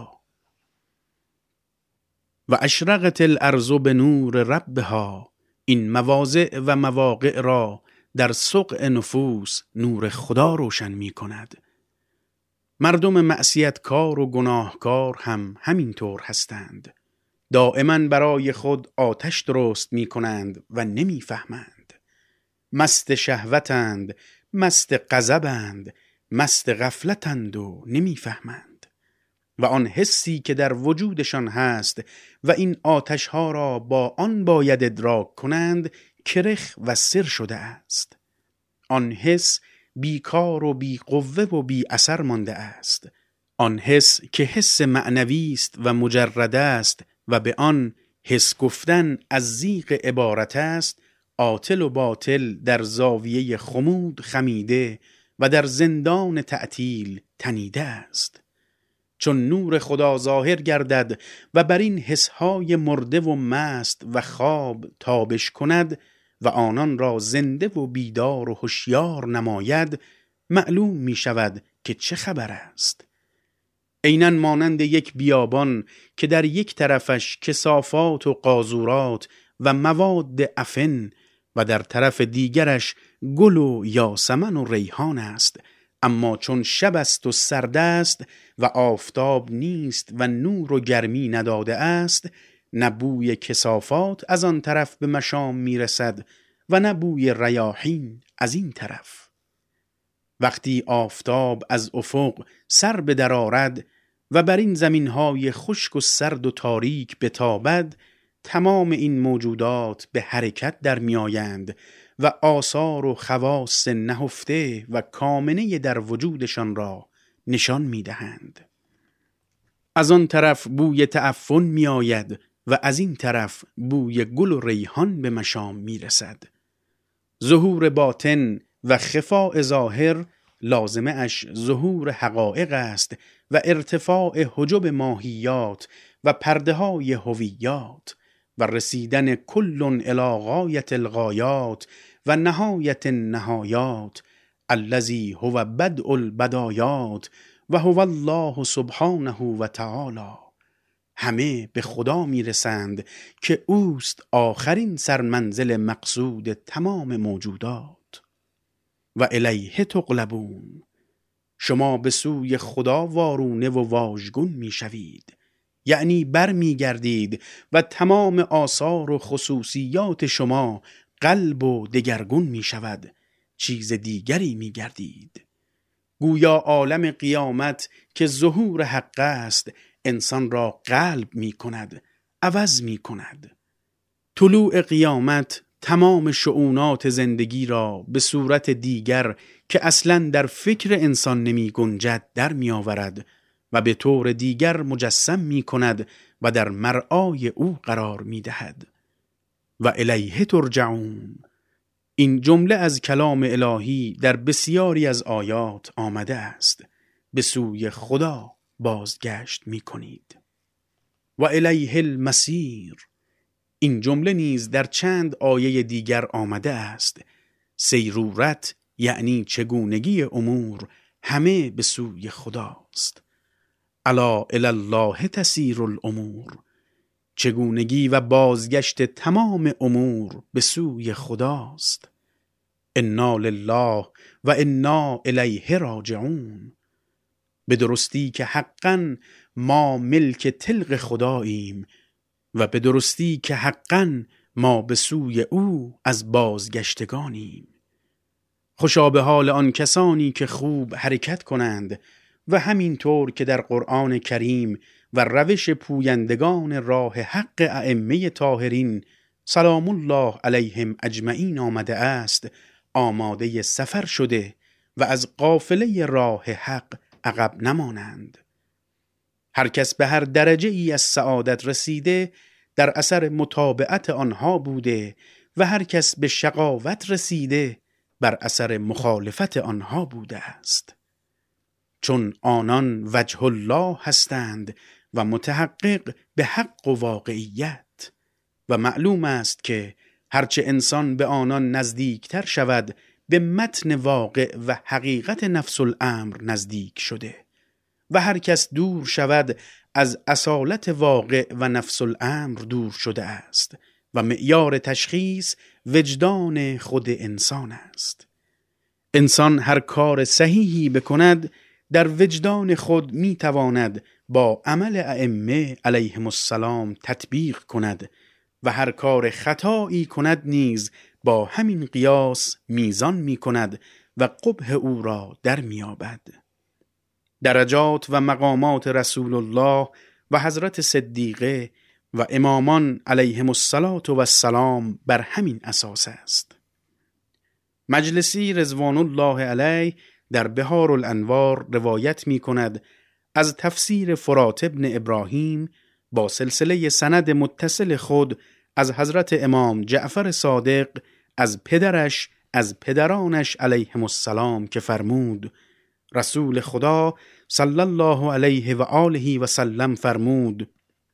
و اشرقت الارض بنور ربها. این مواضع و مواقع را در سقع نفوس نور خدا روشن می کند. مردم معصیتکار و گناهکار هم همینطور هستند. دائما برای خود آتش درست می کنند و نمی فهمند. مست شهوتند، مست غضبند، مست غفلتند و نمی فهمند. و آن حسی که در وجودشان هست و این آتش ها را با آن باید ادراک کنند کرخ و سر شده است. آن حس بیکار و بی قوه و بی اثر مانده است. آن حس که حس معنوی است و مجرد است و به آن حس گفتن از زیغ عبارت است عاطل و باطل در زاویه خمود خمیده و در زندان تعطیل تنیده است. چون نور خدا ظاهر گردد و بر این حسهای مرده و مست و خواب تابش کند و آنان را زنده و بیدار و هوشیار نماید، معلوم می شود که چه خبر است. عیناً مانند یک بیابان که در یک طرفش کثافات و قاذورات و مواد عفن و در طرف دیگرش گل و یاسمن و ریحان است، اما چون شب است و سرد است و آفتاب نیست و نور و گرمی نداده است، نه بوی کثافات از آن طرف به مشام میرسد و نه بوی ریاحین از این طرف. وقتی آفتاب از افق سر به در آرد و بر این زمینهای خشک و سرد و تاریک بتابد، تمام این موجودات به حرکت در می آیند و آثار و خواص نهفته و کامنه در وجودشان را نشان می دهند. از آن طرف بوی تعفن می آید و از این طرف بوی گل و ریحان به مشام می رسد. ظهور باطن و خفاء ظاهر لازمه اش ظهور حقایق است و ارتفاع حجب ماهیات و پرده های هویات و رسیدن کل الی غایت الغایات و نهایت النهایات الذی هو بدء البدایات و هو الله سبحانه و تعالی. همه به خدا می رسند که اوست آخرین سرمنزل مقصود تمام موجودات. و الیه تقلبون، شما به سوی خدا وارونه و واژگون می شوید، یعنی بر می گردید و تمام آثار و خصوصیات شما قلب و دگرگون می شود، چیز دیگری می گردید. گویا عالم قیامت که ظهور حق است انسان را قلب می کند، عوض می کند. طلوع قیامت تمام شؤونات زندگی را به صورت دیگر که اصلاً در فکر انسان نمی گنجد در می آورد و به طور دیگر مجسم می کند و در مرآی او قرار می دهد. و الیه ترجعون، این جمله از کلام الهی در بسیاری از آیات آمده است. به سوی خدا بازگشت می کنید. و الیه المصیر، این جمله نیز در چند آیه دیگر آمده است. سیرورت یعنی چگونگی امور همه به سوی خداست. الا الی الله تسیر الامور، چگونگی و بازگشت تمام امور به سوی خداست. انا لله و انا الیه راجعون، به درستی که حقاً ما ملک تلق خداییم و به درستی که حقاً ما به سوی او از بازگشتگانیم. خوشا به حال آن کسانی که خوب حرکت کنند و همینطور که در قرآن کریم و روش پویندگان راه حق ائمه طاهرین سلام الله علیهم اجمعین آمده است، آماده سفر شده و از قافله راه حق عقب نمانند. هر کس به هر درجه ای از سعادت رسیده در اثر متابعت آنها بوده و هر کس به شقاوت رسیده بر اثر مخالفت آنها بوده است. چون آنان وجه الله هستند و متحقق به حق و واقعیت و معلوم است که هرچه انسان به آنان نزدیکتر شود به متن واقع و حقیقت نفس الامر نزدیک شده و هر کس دور شود از اصالت واقع و نفس الامر دور شده است و معیار تشخیص وجدان خود انسان است. انسان هر کار صحیحی بکند در وجدان خود می تواند با عمل ائمه علیهم السلام تطبیق کند و هر کار خطایی کند نیز با همین قیاس میزان می کند و قبح او را در می یابد. درجات و مقامات رسول الله و حضرت صدیقه و امامان علیهم السلام بر همین اساس است. مجلسی رضوان الله علیه در بحار الانوار روایت می کند از تفسیر فرات ابن ابراهیم با سلسله سند متصل خود از حضرت امام جعفر صادق از پدرش از پدرانش علیهم السلام که فرمود رسول خدا صلی الله علیه و آله و سلم فرمود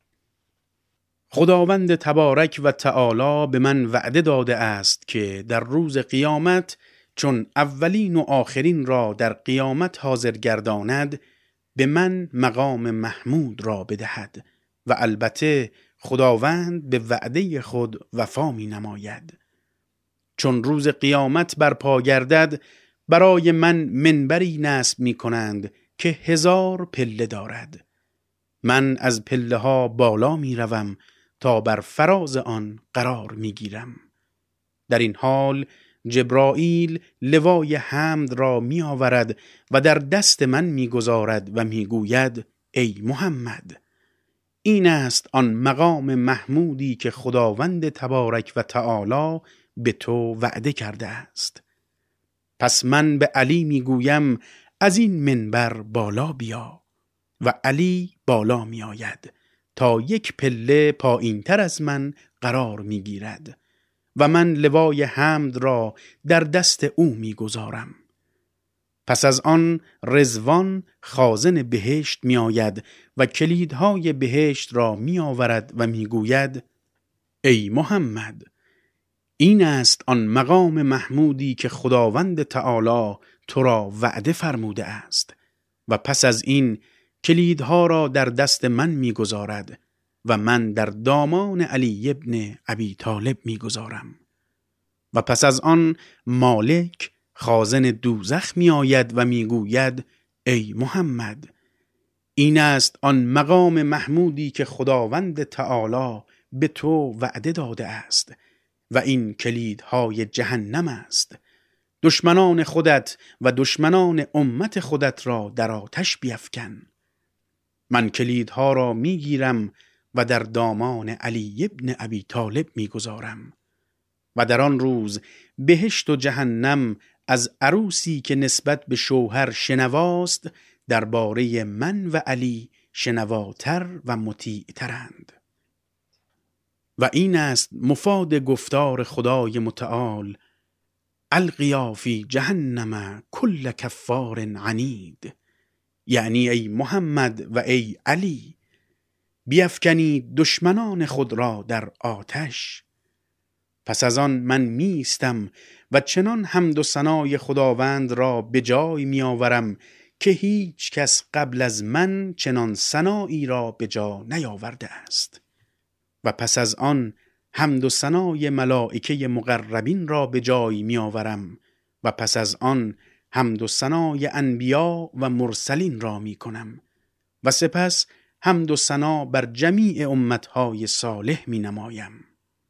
خداوند تبارک و تعالی به من وعده داده است که در روز قیامت چون اولین و آخرین را در قیامت حاضر گرداند به من مقام محمود را بدهد و البته خداوند به وعده خود وفا می نماید. چون روز قیامت برپا گردد برای من منبری نصب می کنند که هزار پله دارد. من از پله ها بالا می روم تا بر فراز آن قرار می گیرم. در این حال جبرائیل لوای حمد را می آورد و در دست من می گذارد و می گوید ای محمد، این است آن مقام محمودی که خداوند تبارک و تعالی به تو وعده کرده است. پس من به علی می گویم از این منبر بالا بیا و علی بالا می آید تا یک پله پایین تر از من قرار می گیرد و من لوای حمد را در دست او می گذارم. پس از آن رضوان خازن بهشت می آید و کلیدهای بهشت را می آورد و می گوید ای محمد، این است آن مقام محمودی که خداوند تعالی تو را وعده فرموده است و پس از این کلیدها را در دست من می گذارد و من در دامان علی ابن ابی طالب می گذارم. و پس از آن مالک خازن دوزخ می آید و می گوید ای محمد، این است آن مقام محمودی که خداوند تعالی به تو وعده داده است و این کلیدهای جهنم است. دشمنان خودت و دشمنان امت خودت را در آتش بیفکن. من کلیدها را می گیرم و در دامان علی ابن ابی طالب می گذارم و در آن روز بهشت و جهنم از عروسی که نسبت به شوهر شنواست درباره من و علی شنواتر و مطیعترند. و این است مفاد گفتار خدای متعال القیا فی جهنم کل کفار عنید، یعنی ای محمد و ای علی بیفکنید دشمنان خود را در آتش. پس از آن من میستم و چنان حمد و ثنای خداوند را به جای می آورم که هیچ کس قبل از من چنان ثنایی را به جا نیاورده است. و پس از آن حمد و ثنای ملائکه مقربین را به جای می آورم و پس از آن حمد و ثنای انبیا و مرسلین را می کنم و سپس حمد و ثنا بر جمیع امتهای صالح می نمایم.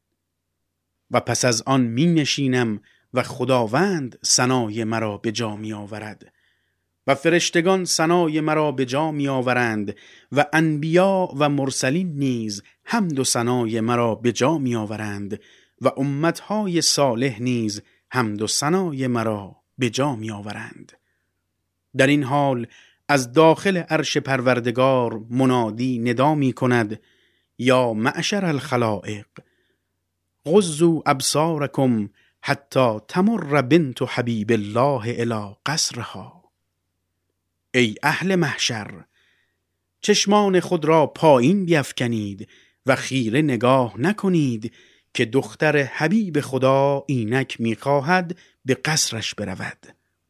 و پس از آن می نشینم و خداوند ثنای مرا به جا می آورد و فرشتگان ثنای مرا به جا می آورند و انبیا و مرسلین نیز حمد و ثنای مرا به جا می آورند و امتهای صالح نیز حمد و ثنای مرا به جا می آورند. در این حال از داخل عرش پروردگار منادی ندا می کند یا معشر الخلائق غضوا ابصارکم حتی تمر بنت حبیب الله الی قصرها. ای اهل محشر، چشمان خود را پایین بیفکنید و خیره نگاه نکنید که دختر حبیب خدا اینک میخواهد به قصرش برود.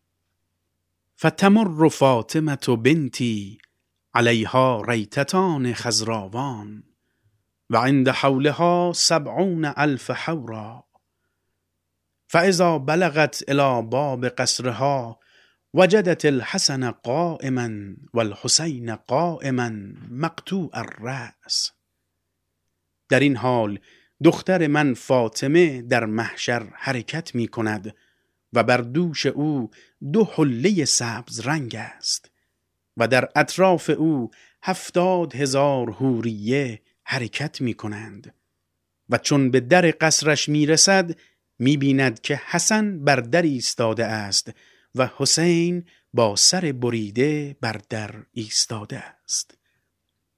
فتمر فاطمه بنتی علیها ریتتان خضراوان و عند حولها سبعون الف حورا فاذا بلغت الى باب قصرها وجدت الحسن قائما والحسین قائما مقطوع الرأس. در این حال دختر من فاطمه در محشر حرکت می کند و بر دوش او دو حله سبز رنگ است و در اطراف او هفتاد هزار حوریه حرکت می کنند و چون به در قصرش می رسد می بیند که حسن بر در ایستاده است و حسین با سر بریده بر در ایستاده است.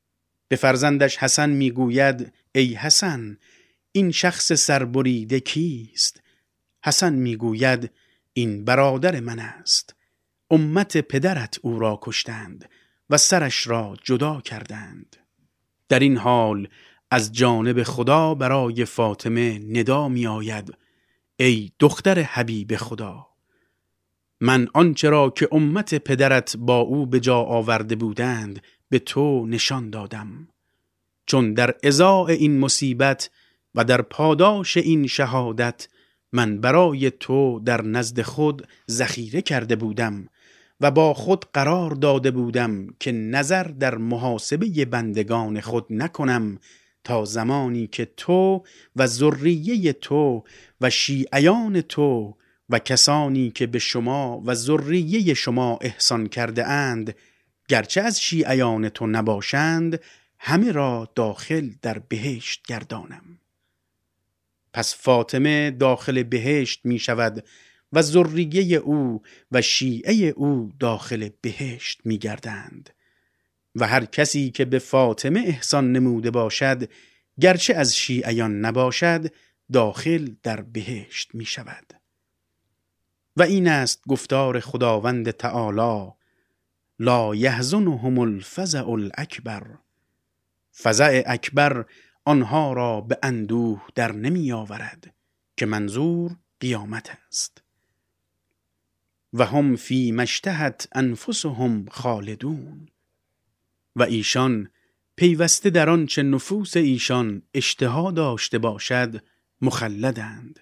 به فرزندش حسن میگوید ای حسن این شخص سربریده کیست؟ حسن میگوید این برادر من است. امت پدرت او را کشتند و سرش را جدا کردند. در این حال از جانب خدا برای فاطمه ندا می آید ای دختر حبیب خدا، من آنچه را که امت پدرت با او به جا آورده بودند به تو نشان دادم، چون در ازای این مصیبت و در پاداش این شهادت من برای تو در نزد خود ذخیره کرده بودم و با خود قرار داده بودم که نظر در محاسبه بندگان خود نکنم تا زمانی که تو و ذریه تو و شیعیان تو و کسانی که به شما و ذریه شما احسان کرده اند گرچه از شیعیان تو نباشند همه را داخل در بهشت گردانم. پس فاطمه داخل بهشت می شود و ذریه او و شیعه او داخل بهشت می گردند و هر کسی که به فاطمه احسان نموده باشد گرچه از شیعیان نباشد داخل در بهشت می شود. و این است گفتار خداوند تعالی لا یحزنهم الفزع الاکبر، فزع اکبر آنها را به اندوه در نمی آورد که منظور قیامت است. و هم فی مشتهت انفسهم خالدون، و ایشان پیوسته در آنچه نفوس ایشان اشتها داشته باشد مخلدند.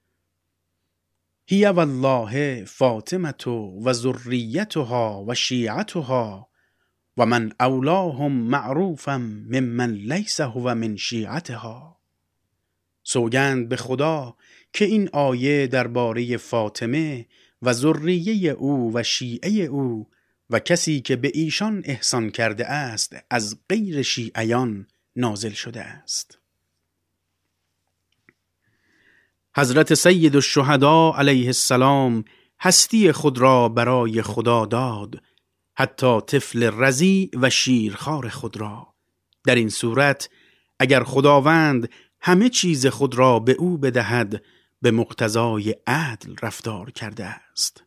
هی والله فاطمه و ذریتها و شیعتها و من اولاهم معروفا ممن لیس هو من شیعتها. سوگند به خدا که این آیه درباره فاطمه و ذریه او و شیعه او و کسی که به ایشان احسان کرده است از غیر شیعیان نازل شده است. حضرت سید الشهدا علیه السلام هستی خود را برای خدا داد، حتی طفل رضیع و شیرخوار خود را. در این صورت اگر خداوند همه چیز خود را به او بدهد به مقتضای عدل رفتار کرده است.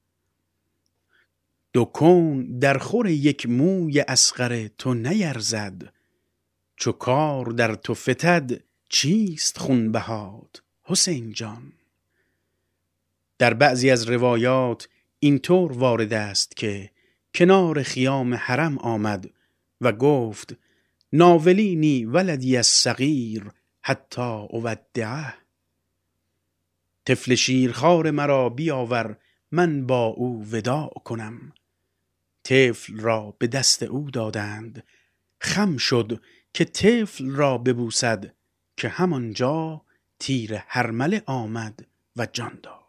دو کون در خور یک موی اصغر تو نیرزد، چو کار در تو فتد چیست خونبهات حسین جان. در بعضی از روایات اینطور وارد است که کنار خیام حرم آمد و گفت ناولینی ولدی الصغیر حتی اودعه، طفل شیرخوار مرا بیاور من با او وداع کنم. طفل را به دست او دادند، خم شد که طفل را ببوسد که همانجا تیر هرمله آمد و جان داد.